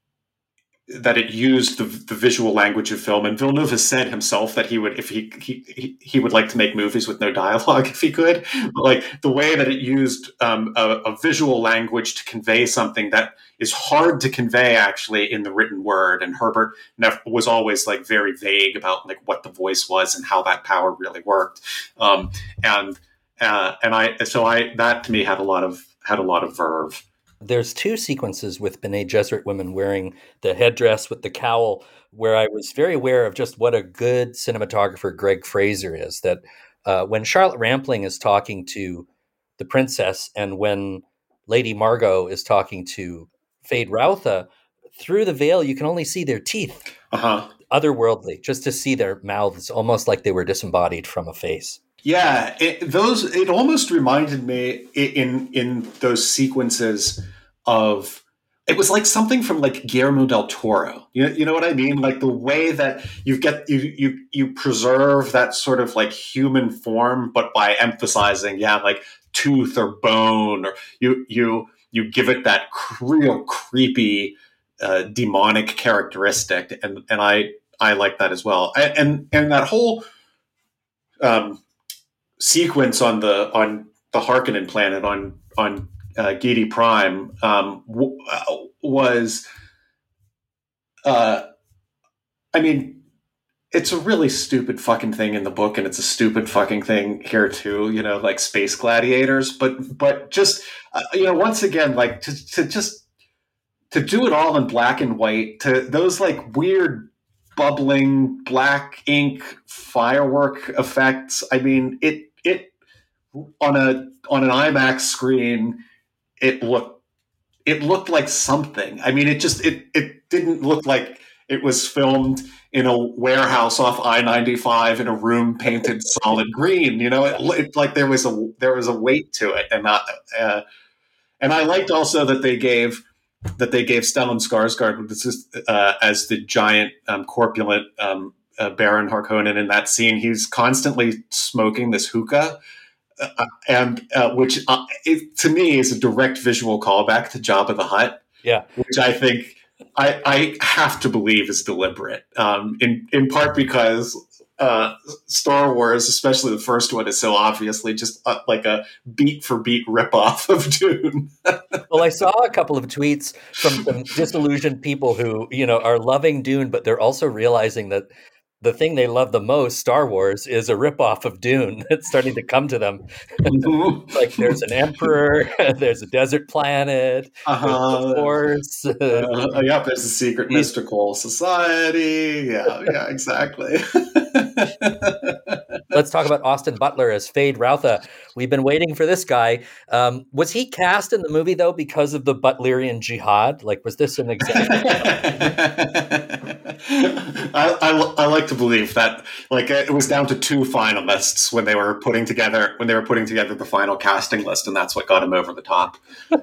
Speaker 2: that it used the, the visual language of film. And Villeneuve has said himself that he would, if he he he would like to make movies with no dialogue if he could. But like the way that it used um, a, a visual language to convey something that is hard to convey actually in the written word. And Herbert was always like very vague about like what the voice was and how that power really worked. Um, and uh, and I so I that to me had a lot of had a lot of verve.
Speaker 1: There's two sequences with Bene Gesserit women wearing the headdress with the cowl where I was very aware of just what a good cinematographer Greg Fraser is. That uh, when Charlotte Rampling is talking to the princess and when Lady Margot is talking to Fade Routha, through the veil you can only see their teeth.
Speaker 2: Uh-huh.
Speaker 1: Otherworldly, just to see their mouths, almost like they were disembodied from a face.
Speaker 2: Yeah, it, those it almost reminded me in in those sequences of, it was like something from like Guillermo del Toro. You know, you know what I mean? Like the way that you get you you you preserve that sort of like human form, but by emphasizing, yeah, like tooth or bone, or you you you give it that real creepy, uh, demonic characteristic, and and I I like that as well. I, and and that whole um, sequence on the on the Harkonnen planet on on uh, Giedi Prime um, w- was, uh, I mean, it's a really stupid fucking thing in the book, and it's a stupid fucking thing here too. You know, like space gladiators, but but just uh, you know, once again, like to to just to do it all in black and white, to those like weird bubbling black ink firework effects. I mean, it it on a on an IMAX screen, it looked it looked like something. I mean, it just it it didn't look like it was filmed in a warehouse off I ninety-five in a room painted solid green. You know, it looked like there was a there was a weight to it, and not. Uh, and I liked also that they gave that they gave Stellan Skarsgård uh, as the giant um, corpulent um, uh, Baron Harkonnen in that scene. He's constantly smoking this hookah. Uh, and uh, which uh, it, to me is a direct visual callback to Jabba the Hutt.
Speaker 1: Yeah,
Speaker 2: which I think I, I have to believe is deliberate. Um, in in part because uh, Star Wars, especially the first one, is so obviously just uh, like a beat for beat ripoff of Dune.
Speaker 1: Well, I saw a couple of tweets from some disillusioned people who, you know, are loving Dune, but they're also realizing that the thing they love the most, Star Wars, is a ripoff of Dune that's starting to come to them. Like there's an emperor, there's a desert planet,
Speaker 2: uh-huh.
Speaker 1: there's a force.
Speaker 2: Uh, yep, there's a secret mystical society. Yeah, yeah, exactly.
Speaker 1: Let's talk about Austin Butler as Fade Routha. We've been waiting for this guy. Um, was he cast in the movie, though, because of the Butlerian Jihad? Like, was this an example?
Speaker 2: I, I, I like to believe that, like, it was down to two finalists when they were putting together when they were putting together the final casting list, and that's what got him over the top.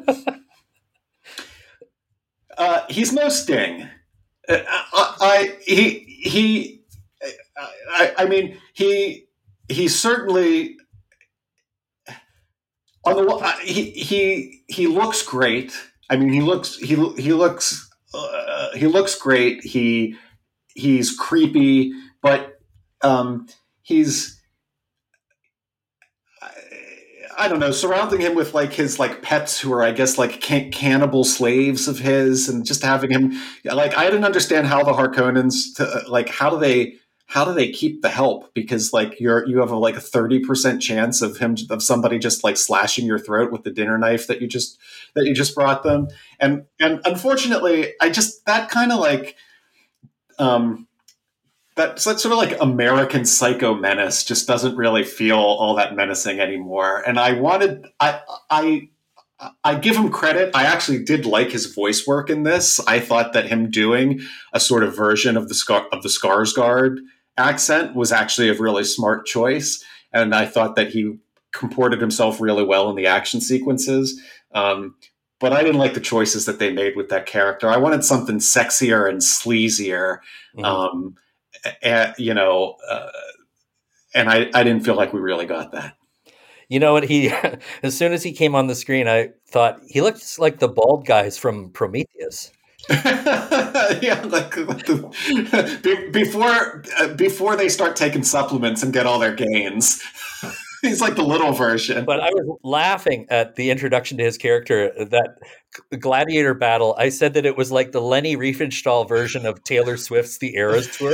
Speaker 2: uh, he's no Sting. I, I he he. I, I mean, he he certainly on the he he he looks great. I mean, he looks he he looks uh, he looks great. He he's creepy, but um, he's I, I don't know, surrounding him with like his like pets who are, I guess, like can- cannibal slaves of his, and just having him like I didn't understand how the Harkonnens to, like how do they. How do they keep the help? Because like you're you have a, like a thirty percent chance of him of somebody just like slashing your throat with the dinner knife that you just that you just brought them. And and unfortunately, I just that kind of like um that, that sort of like American Psycho menace just doesn't really feel all that menacing anymore. And I wanted I I I give him credit. I actually did like his voice work in this. I thought that him doing a sort of version of the Scar- of the Skarsgård accent was actually a really smart choice, and I thought that he comported himself really well in the action sequences. Um, but I didn't like the choices that they made with that character. I wanted something sexier and sleazier, mm-hmm. um, and, you know, uh, and I, I didn't feel like we really got that.
Speaker 1: You know what? He as soon as he came on the screen, I thought he looked like the bald guys from Prometheus.
Speaker 2: Yeah, like, like the, be, before uh, before they start taking supplements and get all their gains. He's like the little version.
Speaker 1: But I was laughing at the introduction to his character, that gladiator battle. I said that it was like the Lenny Riefenstahl version of Taylor Swift's The Eras Tour.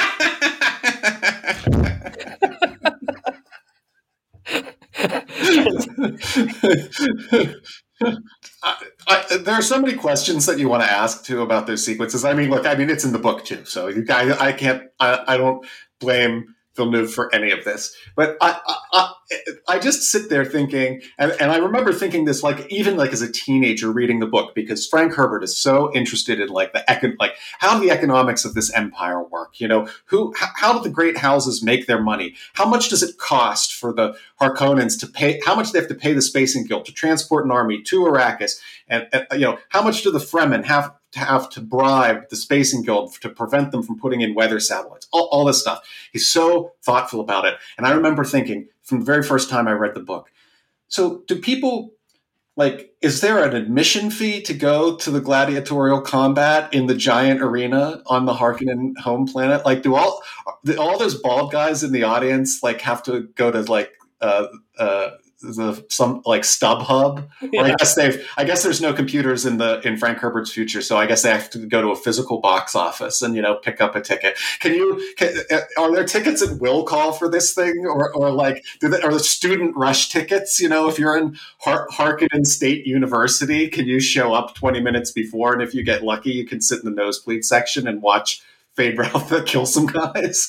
Speaker 2: I, I, there are so many questions that you want to ask too about those sequences. I mean, look, I mean, it's in the book too, so you guys, I can't, I, I don't blame Villeneuve for any of this, but I, I, I just sit there thinking, and, and I remember thinking this, like even like as a teenager reading the book, because Frank Herbert is so interested in like the econ, like how do the economics of this empire work? You know, who, how do the great houses make their money? How much does it cost for the Harkonnens to pay? How much do they have to pay the Spacing Guild to transport an army to Arrakis? And, and you know, how much do the Fremen have to have to bribe the Spacing Guild to prevent them from putting in weather satellites? All, all this stuff. He's so thoughtful about it. And I remember thinking from the very first time I read the book, so do people, like, is there an admission fee to go to the gladiatorial combat in the giant arena on the Harkonnen home planet? Like, do all all those bald guys in the audience, like, have to go to, like, uh, uh, the some like StubHub? Yeah. Or I guess they've I guess there's no computers in the in Frank Herbert's future, so I guess they have to go to a physical box office and, you know, pick up a ticket. Can you can, are there tickets at will call for this thing, or or like do they, are the student rush tickets? You know, if you're in Har- Harkonnen State University, can you show up twenty minutes before, and if you get lucky, you can sit in the nosebleed section and watch Fade Routha kill some guys?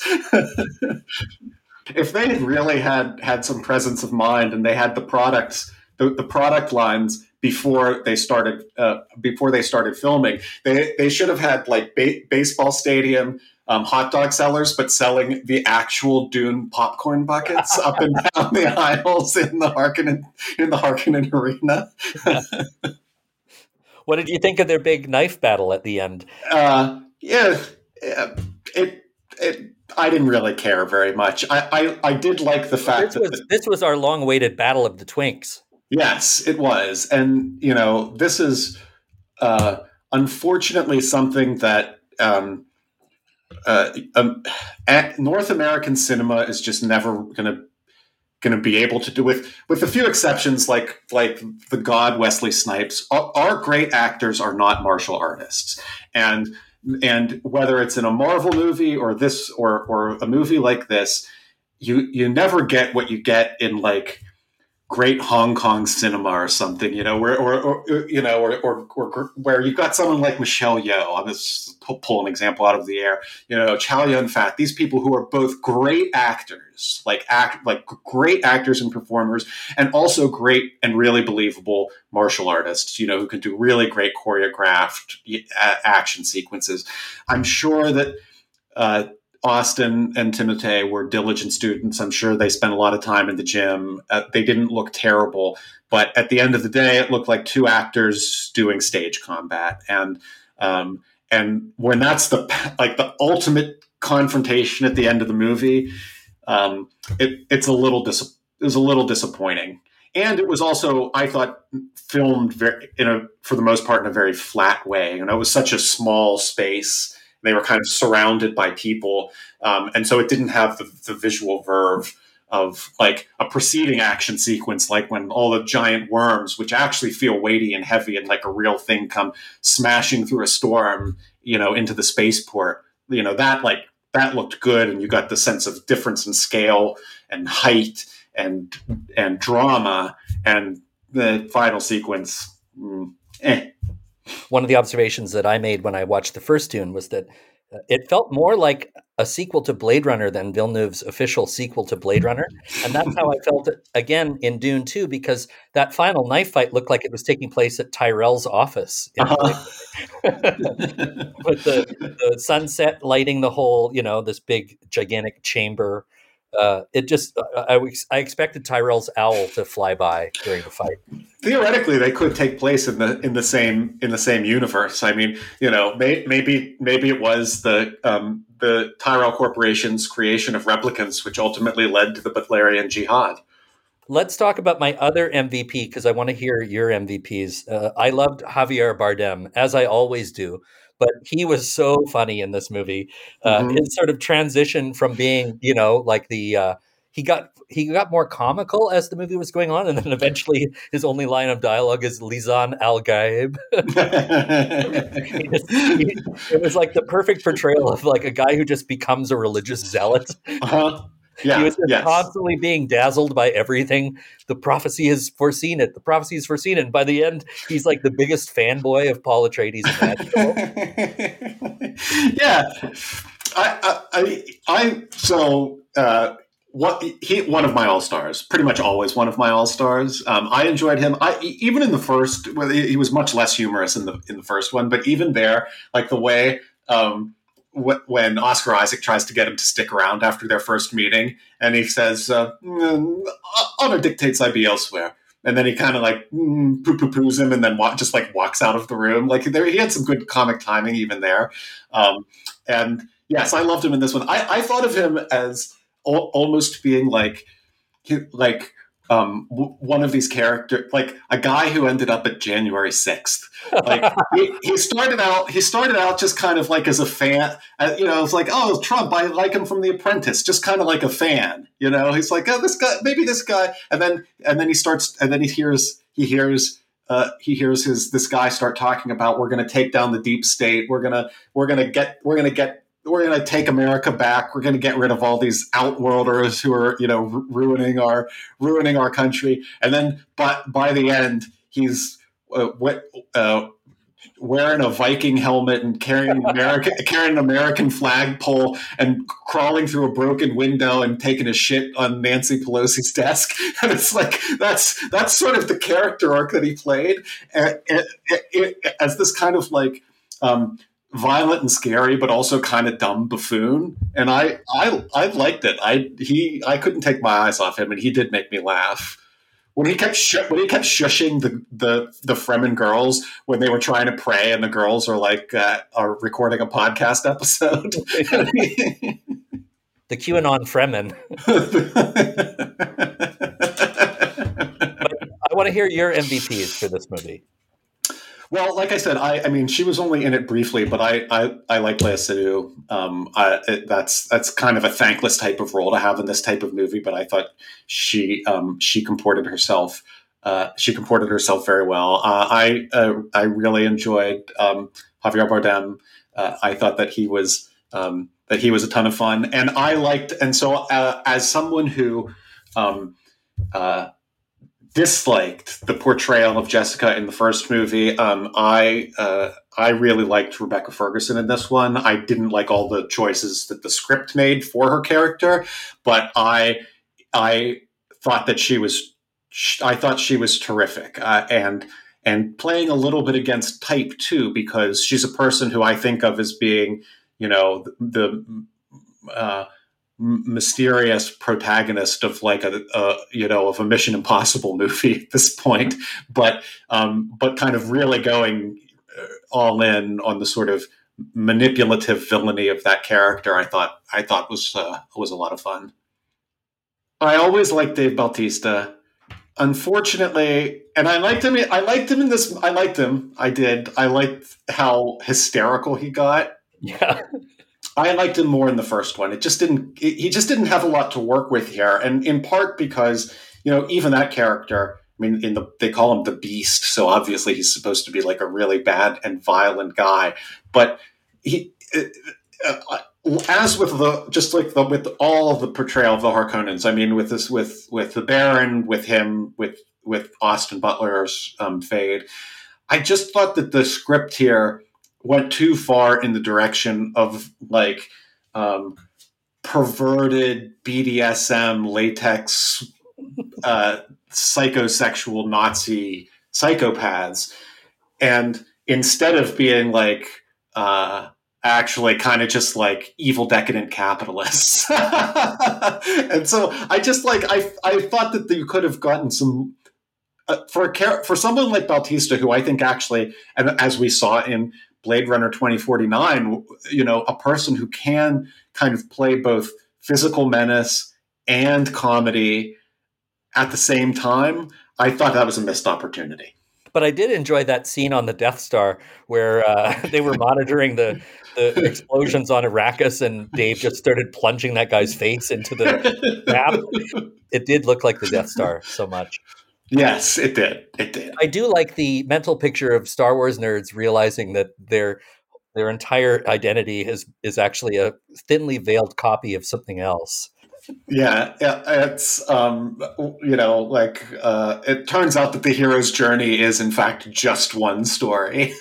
Speaker 2: If they had really had, had some presence of mind, and they had the products, the, the product lines before they started uh, before they started filming, they they should have had like ba- baseball stadium um, hot dog sellers, but selling the actual Dune popcorn buckets up and down the aisles in the Harkonnen in the Harkonnen arena.
Speaker 1: What did you think of their big knife battle at the end?
Speaker 2: Uh, yeah, yeah, it it. I didn't really care very much. I, I, I did like the fact
Speaker 1: this was,
Speaker 2: that the,
Speaker 1: this was our long-awaited battle of the Twinks.
Speaker 2: Yes, it was, and you know, this is uh, unfortunately something that um, uh, um, North American cinema is just never going to going to be able to do, with with a few exceptions, like like the god Wesley Snipes. Our, our great actors are not martial artists, and and whether it's in a Marvel movie or this or or a movie like this, you you never get what you get in like great Hong Kong cinema or something, you know, where or, or you know, or, or or where you've got someone like Michelle Yeoh. I'm just pull, pull an example out of the air, you know, Chow Yun-fat. These people who are both great actors, like act like great actors and performers, and also great and really believable martial artists, you know, who can do really great choreographed action sequences. I'm sure that. Uh, Austin and Timothée were diligent students. I'm sure they spent a lot of time in the gym. Uh, they didn't look terrible, but at the end of the day, it looked like two actors doing stage combat. And um, and when that's the like the ultimate confrontation at the end of the movie, um, it, it's a little dis- it was a little disappointing. And it was also, I thought, filmed very, in a for the most part in a very flat way. You know, it was such a small space. They were kind of surrounded by people. Um, and so it didn't have the, the visual verve of like a preceding action sequence, like when all the giant worms, which actually feel weighty and heavy and like a real thing, come smashing through a storm, you know, into the spaceport. You know, that like that looked good. And you got the sense of difference in scale and height and and drama. And the final sequence, mm, eh.
Speaker 1: One of the observations that I made when I watched the first Dune was that uh, it felt more like a sequel to Blade Runner than Villeneuve's official sequel to Blade Runner. And that's how I felt it again in Dune two, because that final knife fight looked like it was taking place at Tyrell's office. In uh-huh. With the, the sunset lighting the whole, you know, this big, gigantic chamber. Uh, it just, I, I expected Tyrell's owl to fly by during the fight.
Speaker 2: Theoretically, they could take place in the in the same in the same universe. I mean, you know, may, maybe maybe it was the um, the Tyrell Corporation's creation of replicants, which ultimately led to the Butlerian Jihad.
Speaker 1: Let's talk about my other M V P, because I want to hear your M V Ps. Uh, I loved Javier Bardem, as I always do. But he was so funny in this movie. Uh, mm-hmm. His sort of transition from being, you know, like the uh, he got he got more comical as the movie was going on, and then eventually his only line of dialogue is "Lisan Al Gaib." It was like the perfect portrayal of like a guy who just becomes a religious zealot.
Speaker 2: Uh-huh. Yeah,
Speaker 1: he was just
Speaker 2: yes.
Speaker 1: constantly being dazzled by everything. The prophecy has foreseen it. The prophecy has foreseen it. And by the end, he's like the biggest fanboy of Paul Atreides imaginable.
Speaker 2: Yeah, I, I, I, so uh, what he one of my all stars, pretty much always one of my all stars. Um, I enjoyed him. I even in the first, well, he was much less humorous in the in the first one, but even there, like the way. Um, when Oscar Isaac tries to get him to stick around after their first meeting, and he says, uh, mm, honor dictates I be elsewhere. And then he kind of like mm, poo-poo-poos him and then wa- just like walks out of the room. Like there, he had some good comic timing even there. Um, and yes, I loved him in this one. I, I thought of him as al- almost being like, like, Um, w- one of these characters, like a guy who ended up at January sixth. Like he, he started out, he started out just kind of like as a fan. Uh, you know, it's like, oh, Trump, I like him from The Apprentice, just kind of like a fan. You know, he's like, oh, this guy, maybe this guy, and then and then he starts, and then he hears he hears uh, he hears his this guy start talking about we're going to take down the deep state. We're gonna we're gonna get we're gonna get. We're going to take America back. We're going to get rid of all these outworlders who are, you know, ru- ruining our ruining our country. And then, but by the end, he's uh, what, uh, wearing a Viking helmet and carrying American carrying an American flagpole and crawling through a broken window and taking a shit on Nancy Pelosi's desk. And it's like that's that's sort of the character arc that he played uh, it, it, it, as this kind of like. Um, violent and scary, but also kind of dumb buffoon, and I, I, I liked it. I he, I couldn't take my eyes off him, and he did make me laugh when he kept sh- when he kept shushing the the the Fremen girls when they were trying to pray, and the girls are like uh, are recording a podcast episode.
Speaker 1: The QAnon Fremen. But I want to hear your M V Ps for this movie.
Speaker 2: Well, like I said, I, I mean, she was only in it briefly, but I, I, I like Léa Seydoux. Um, I, it, that's that's kind of a thankless type of role to have in this type of movie, but I thought she um, she comported herself uh, she comported herself very well. Uh, I uh, I really enjoyed um, Javier Bardem. uh, I thought that he was um, that he was a ton of fun, and I liked. And so, uh, as someone who um, uh, disliked the portrayal of Jessica in the first movie, um, I uh, I really liked Rebecca Ferguson in this one. I didn't like all the choices that the script made for her character, but I I thought that she was I thought she was terrific, uh, and and playing a little bit against type too, because she's a person who I think of as being, you know, the, the uh, mysterious protagonist of like a, a you know of a Mission Impossible movie at this point, but um, but kind of really going all in on the sort of manipulative villainy of that character. I thought I thought was uh, was a lot of fun. I always liked Dave Bautista. Unfortunately, and I liked him. I liked him in this. I liked him. I did. I liked how hysterical he got.
Speaker 1: Yeah.
Speaker 2: I liked him more in the first one. It just didn't. It, he just didn't have a lot to work with here, and in part because, you know, even that character. I mean, in the they call him the Beast, so obviously he's supposed to be like a really bad and violent guy. But he, uh, as with the just like the with all of the portrayal of the Harkonnens. I mean, with this, with with the Baron, with him, with with Austin Butler's um, Fade. I just thought that the script here went too far in the direction of like um, perverted B D S M latex uh, psychosexual Nazi psychopaths, and instead of being like uh, actually kind of just like evil decadent capitalists. And so I just like I I thought that you could have gotten some uh, for a for someone like Bautista, who I think actually, and as we saw in Blade Runner twenty forty-nine, you know, a person who can kind of play both physical menace and comedy at the same time. I thought that was a missed opportunity.
Speaker 1: But I did enjoy that scene on the Death Star where uh, they were monitoring the, the explosions on Arrakis, and Dave just started plunging that guy's face into the map. It did look like the Death Star so much.
Speaker 2: Yes, it did. It did.
Speaker 1: I do like the mental picture of Star Wars nerds realizing that their their entire identity is is actually a thinly veiled copy of something else.
Speaker 2: Yeah, it's um, you know, like uh, it turns out that the hero's journey is in fact just one story.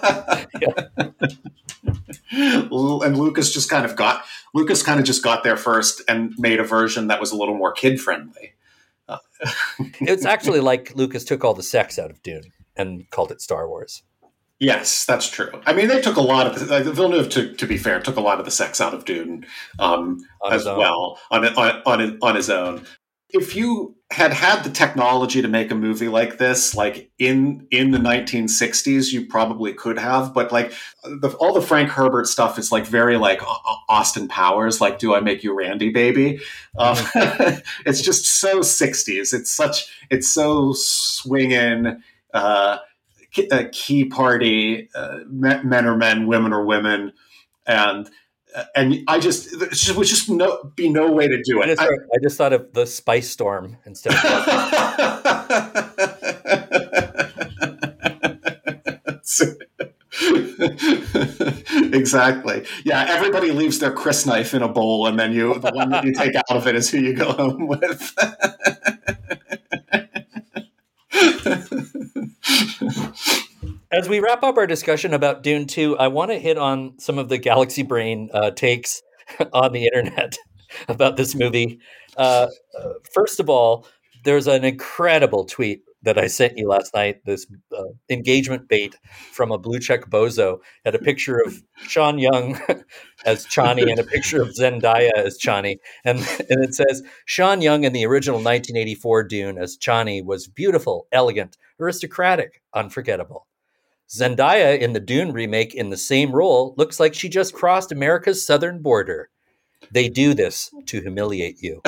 Speaker 2: And Lucas just kind of got Lucas kind of just got there first and made a version that was a little more kid friendly. Uh,
Speaker 1: it's actually like Lucas took all the sex out of Dune and called it Star Wars.
Speaker 2: Yes, that's true. I mean, they took a lot of the, like, Villeneuve, to, to be fair, took a lot of the sex out of Dune um, as well on, on on on his own. If you had had the technology to make a movie like this, like in in the nineteen sixties, you probably could have. But like the, all the Frank Herbert stuff is like very like Austin Powers, like "Do I Make You Randy, Baby?" Um, it's just so sixties. It's such it's so swinging. Uh, A key party, uh, men are men, women are women, and uh, and I just there just, would just no be no way to do it.
Speaker 1: I just, I, I just thought of the Spice Storm instead of
Speaker 2: exactly. Yeah, everybody leaves their Chris knife in a bowl, and then you the one that you take out of it is who you go home with.
Speaker 1: As we wrap up our discussion about Dune two, I want to hit on some of the Galaxy Brain uh, takes on the internet about this movie. Uh, first of all, there's an incredible tweet that I sent you last night, this uh, engagement bait from a blue check bozo, had a picture of Sean Young as Chani and a picture of Zendaya as Chani. And, and it says, Sean Young in the original nineteen eighty-four Dune as Chani was beautiful, elegant, aristocratic, unforgettable. Zendaya in the Dune remake in the same role looks like she just crossed America's southern border. They do this to humiliate you.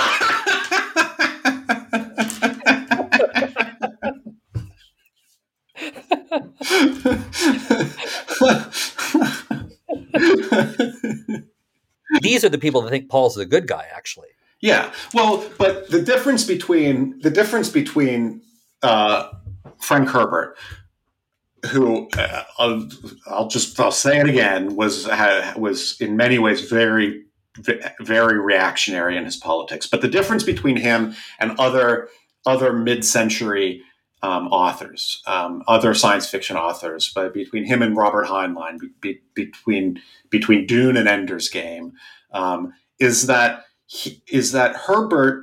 Speaker 1: These are the people that think Paul's the good guy, actually.
Speaker 2: Yeah. Well, but the difference between the difference between uh, Frank Herbert, who uh, I'll, I'll just I'll say it again was uh, was in many ways very very reactionary in his politics. But the difference between him and other other mid-century um, authors, um, other science fiction authors, but between him and Robert Heinlein, be, between between Dune and Ender's Game, um, is that he, is that Herbert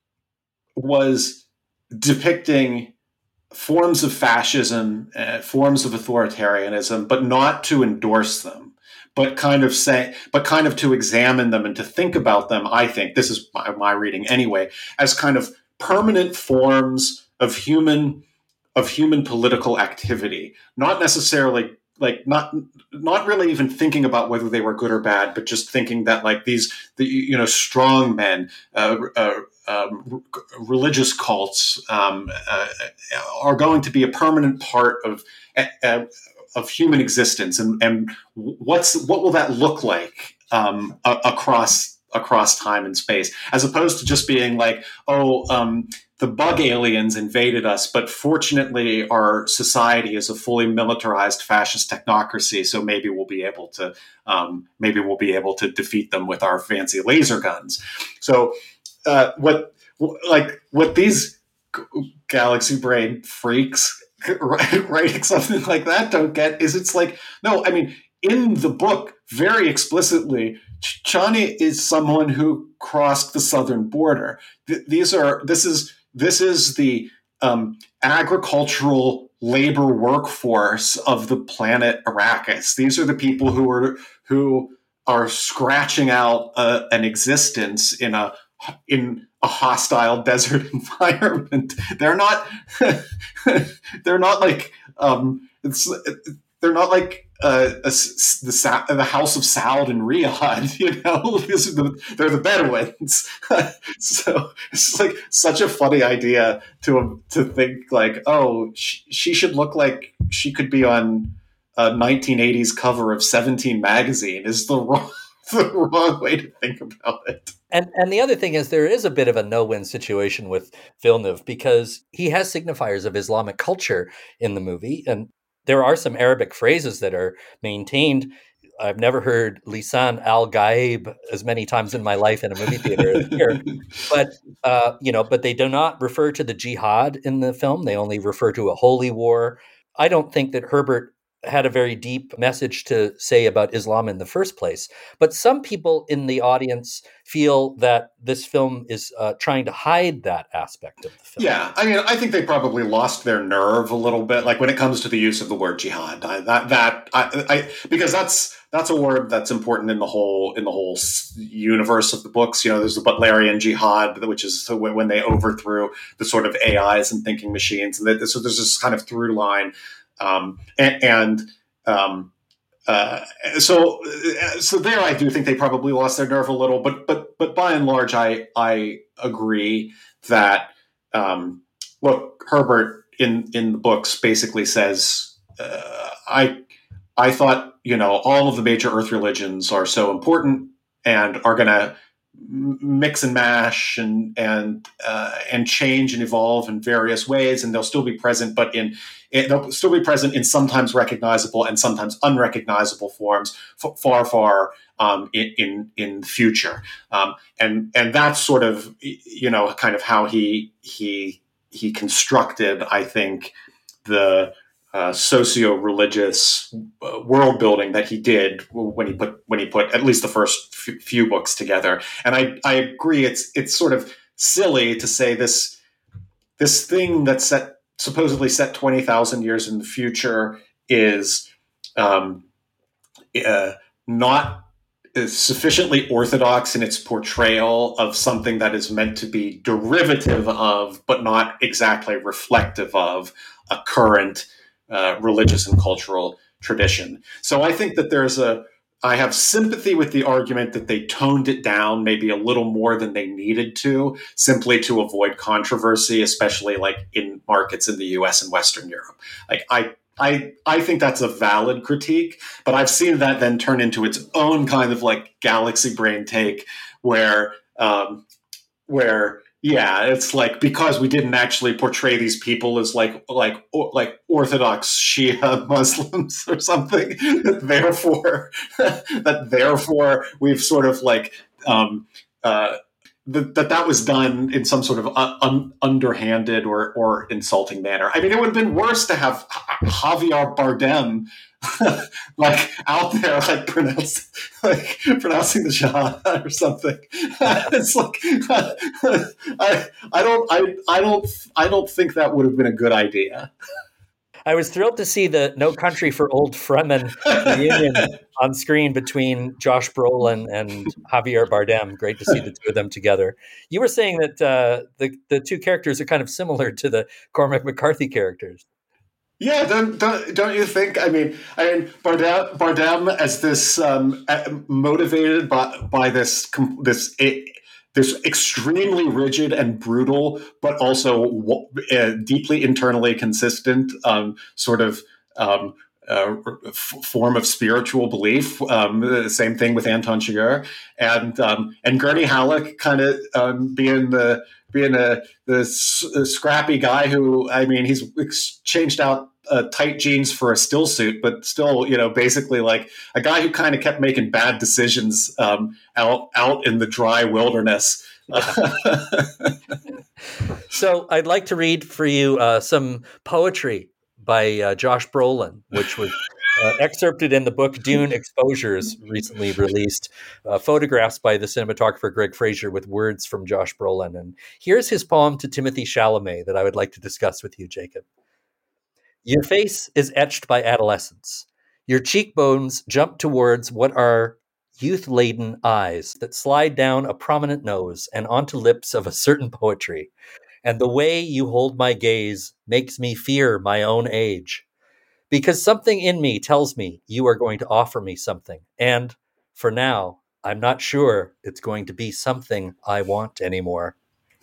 Speaker 2: was depicting forms of fascism, uh, forms of authoritarianism, but not to endorse them, but kind of say, but kind of to examine them and to think about them. I think this is my, my reading anyway, as kind of permanent forms of human of human political activity, not necessarily like not not really even thinking about whether they were good or bad, but just thinking that like these the you know strong men, uh, uh, um, religious cults um, uh, are going to be a permanent part of uh, of human existence, and and what's what will that look like um, a- across across time and space, as opposed to just being like, oh. Um, The bug aliens invaded us, but fortunately our society is a fully militarized fascist technocracy, so maybe we'll be able to um, maybe we'll be able to defeat them with our fancy laser guns. So uh, what like what these galaxy brain freaks writing something like that don't get is it's like, no, I mean, in the book, very explicitly, Chani is someone who crossed the southern border. Th- these are this is This is the um, agricultural labor workforce of the planet Arrakis. These are the people who are who are scratching out uh, an existence in a in a hostile desert environment. They're not. they're not like. Um, it's. They're not like. Uh, a, the the House of Saud in Riyadh, you know, these are the, they're the Bedouins. So it's like such a funny idea to to think like, oh, she, she should look like she could be on a nineteen eighties cover of Seventeen magazine is the wrong the wrong way to think about it.
Speaker 1: And and the other thing is there is a bit of a no-win situation with Villeneuve because he has signifiers of Islamic culture in the movie, and there are some Arabic phrases that are maintained. I've never heard lisan al-ghaib as many times in my life in a movie theater as here. But, uh, you know, but they do not refer to the jihad in the film. They only refer to a holy war. I don't think that Herbert had a very deep message to say about Islam in the first place. But some people in the audience feel that this film is uh, trying to hide that aspect of the film.
Speaker 2: Yeah, I mean, I think they probably lost their nerve a little bit, like when it comes to the use of the word jihad. I, that that I, I because that's that's a word that's important in the whole in the whole universe of the books. You know, there's the Butlerian jihad, which is when they overthrew the sort of A Is and thinking machines, and so there's this kind of through line. Um, and, and um, uh, so, so there, I do think they probably lost their nerve a little, but, but, but by and large, I, I agree that, um, look, Herbert in, in the books basically says, uh, I, I thought, you know, all of the major Earth religions are so important and are going to mix and mash and and uh, and change and evolve in various ways, and they'll still be present, but in it, they'll still be present in sometimes recognizable and sometimes unrecognizable forms, f- far far um, in, in in the future. Um, and and that's sort of you know kind of how he he he constructed, I think, the Uh, socio-religious uh, world building that he did when he put when he put at least the first f- few books together. And I, I agree, it's it's sort of silly to say this this thing that's set supposedly set twenty thousand years in the future is um, uh, not sufficiently orthodox in its portrayal of something that is meant to be derivative of, but not exactly reflective of, a current Uh, religious and cultural tradition. So I think that there's a, I have sympathy with the argument that they toned it down maybe a little more than they needed to, simply to avoid controversy, especially like in markets in the U S and Western Europe. Like I, I, I think that's a valid critique, but I've seen that then turn into its own kind of like galaxy brain take where, um, where, Yeah, it's like because we didn't actually portray these people as like like or, like Orthodox Shia Muslims or something. therefore, that therefore we've sort of like um, uh, th- that that was done in some sort of un- underhanded or or insulting manner. I mean, it would have been worse to have Javier Bardem like out there, like pronounce, like pronouncing the Shahada or something. It's like I, I don't, I, I don't, I don't think that would have been a good idea.
Speaker 1: I was thrilled to see the No Country for Old Fremen reunion on screen between Josh Brolin and Javier Bardem. Great to see the two of them together. You were saying that uh, the the two characters are kind of similar to the Cormac McCarthy characters.
Speaker 2: Yeah, don't, don't don't you think? I mean, I mean, Bardem, Bardem as this um, motivated by by this this this extremely rigid and brutal, but also uh, deeply internally consistent um, sort of um, uh, f- form of spiritual belief. Um, the same thing with Anton Chigurh and um, and Gurney Halleck kind of um, being the being a the scrappy guy who, I mean, he's changed out uh, tight jeans for a still suit, but still, you know, basically like a guy who kind of kept making bad decisions um, out out in the dry wilderness.
Speaker 1: So I'd like to read for you uh, some poetry by uh, Josh Brolin, which was uh, excerpted in the book Dune Exposures, recently released, uh, photographs by the cinematographer Greg Fraser with words from Josh Brolin. And here's his poem to Timothée Chalamet that I would like to discuss with you, Jacob. Your face is etched by adolescence. Your cheekbones jump towards what are youth-laden eyes that slide down a prominent nose and onto lips of a certain poetry. And the way you hold my gaze makes me fear my own age. Because something in me tells me you are going to offer me something. And for now, I'm not sure it's going to be something I want anymore.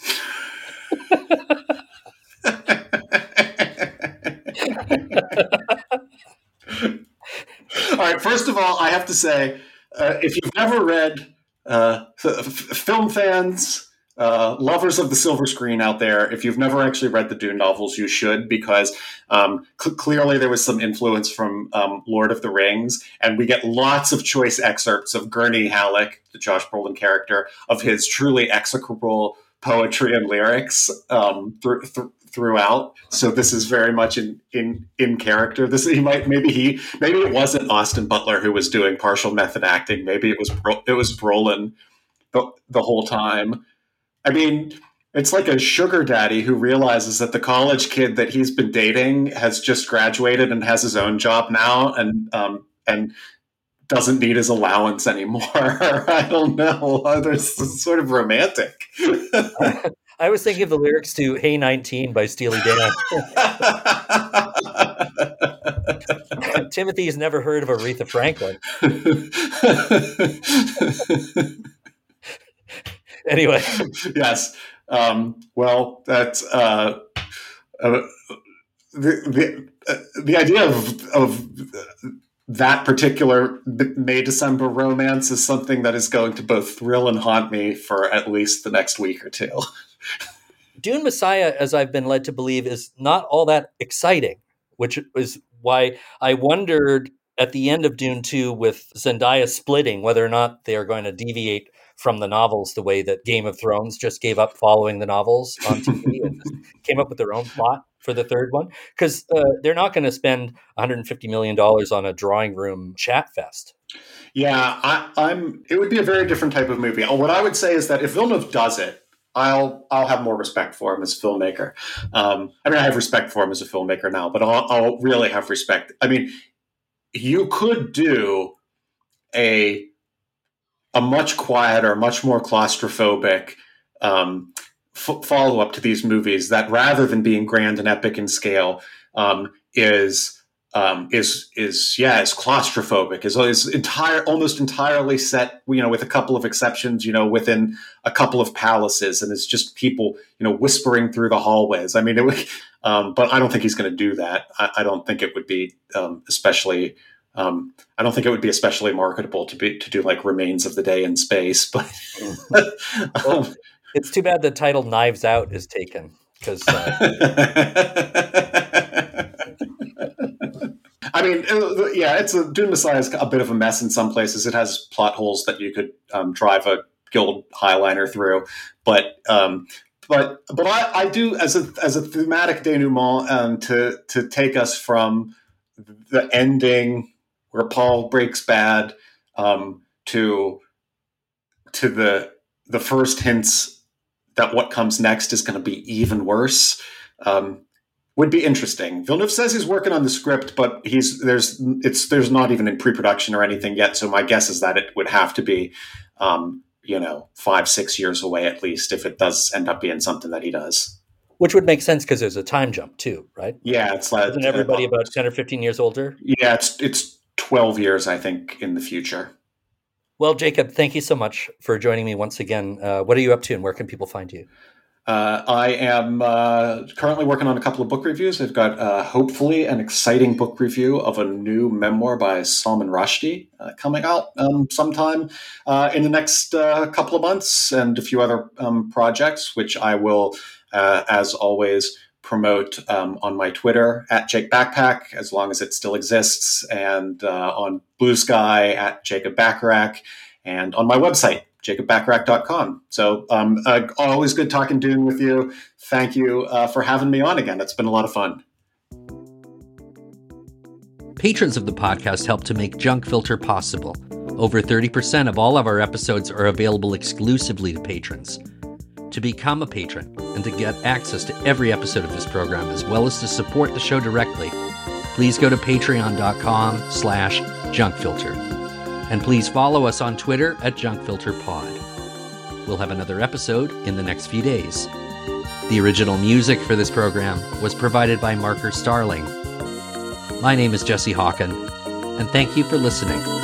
Speaker 2: All right, first of all, I have to say, uh, if you've never read uh, f- film fans, uh, lovers of the silver screen out there, if you've never actually read the Dune novels, you should, because um, cl- clearly there was some influence from um, Lord of the Rings, and we get lots of choice excerpts of Gurney Halleck, the Josh Brolin character, of his truly execrable poetry and lyrics um, th- th- throughout. So this is very much in in in character. This he might maybe he maybe it wasn't Austin Butler who was doing partial method acting. Maybe it was Bro- it was Brolin the, the whole time. I mean, it's like a sugar daddy who realizes that the college kid that he's been dating has just graduated and has his own job now, and um, and doesn't need his allowance anymore. I don't know. There's sort of romantic.
Speaker 1: I was thinking of the lyrics to Hey nineteen by Steely Dan. Timothy's never heard of Aretha Franklin. Anyway.
Speaker 2: Yes. Um, well, that's uh, uh, the the uh, the idea of of that particular May-December romance is something that is going to both thrill and haunt me for at least the next week or two.
Speaker 1: Dune Messiah, as I've been led to believe, is not all that exciting, which is why I wondered at the end of Dune two with Zendaya splitting whether or not they are going to deviate from the novels the way that Game of Thrones just gave up following the novels on T V and just came up with their own plot for the third one. Because uh, they're not going to spend one hundred fifty million dollars on a drawing room chat fest.
Speaker 2: Yeah, I, I'm. It would be a very different type of movie. What I would say is that if Villeneuve does it, I'll I'll have more respect for him as a filmmaker. Um, I mean, I have respect for him as a filmmaker now, but I'll, I'll really have respect. I mean, you could do a a much quieter, much more claustrophobic um, f- follow up to these movies that, rather than being grand and epic in scale, um, is. Um, is is yeah is claustrophobic, is is entire almost entirely set, you know, with a couple of exceptions, you know, within a couple of palaces, and it's just people, you know, whispering through the hallways. I mean, it would, um, but I don't think he's going to do that. I, I don't think it would be um, especially. Um, I don't think it would be especially marketable to be to do like Remains of the Day in space, but.
Speaker 1: Well, It's too bad the title Knives Out is taken, because... Uh...
Speaker 2: I mean, yeah, it's a, Dune Messiah is a bit of a mess in some places. It has plot holes that you could um, drive a Guild Highliner through, but um, but but I, I do as a as a thematic denouement um, to to take us from the ending where Paul breaks bad um, to to the the first hints that what comes next is going to be even worse. Um, would be interesting. Villeneuve says he's working on the script, but he's there's it's there's not even in pre-production or anything yet. So my guess is that it would have to be, um, you know, five six years away at least if it does end up being something that he does.
Speaker 1: Which would make sense because there's a time jump too, right?
Speaker 2: Yeah, it's like
Speaker 1: isn't everybody uh, about ten or fifteen years older?
Speaker 2: Yeah, it's it's twelve years, I think, in the future.
Speaker 1: Well, Jacob, thank you so much for joining me once again. Uh, what are you up to, and where can people find you?
Speaker 2: Uh, I am uh, currently working on a couple of book reviews. I've got uh, hopefully an exciting book review of a new memoir by Salman Rushdie uh, coming out um, sometime uh, in the next uh, couple of months, and a few other um, projects, which I will, uh, as always, promote um, on my Twitter at Jake Backpack, as long as it still exists, and uh, on Blue Sky at Jacob Bacharach, and on my website, jacob bacharach dot com. So um, uh, always good talking Dune with you. Thank you uh, for having me on again. It's been a lot of fun.
Speaker 1: Patrons of the podcast help to make Junk Filter possible. Over thirty percent of all of our episodes are available exclusively to patrons. To become a patron and to get access to every episode of this program, as well as to support the show directly, please go to patreon.com slash junkfilter. And please follow us on Twitter at JunkFilterPod. We'll have another episode in the next few days. The original music for this program was provided by Marker Starling. My name is Jesse Hawken, and thank you for listening.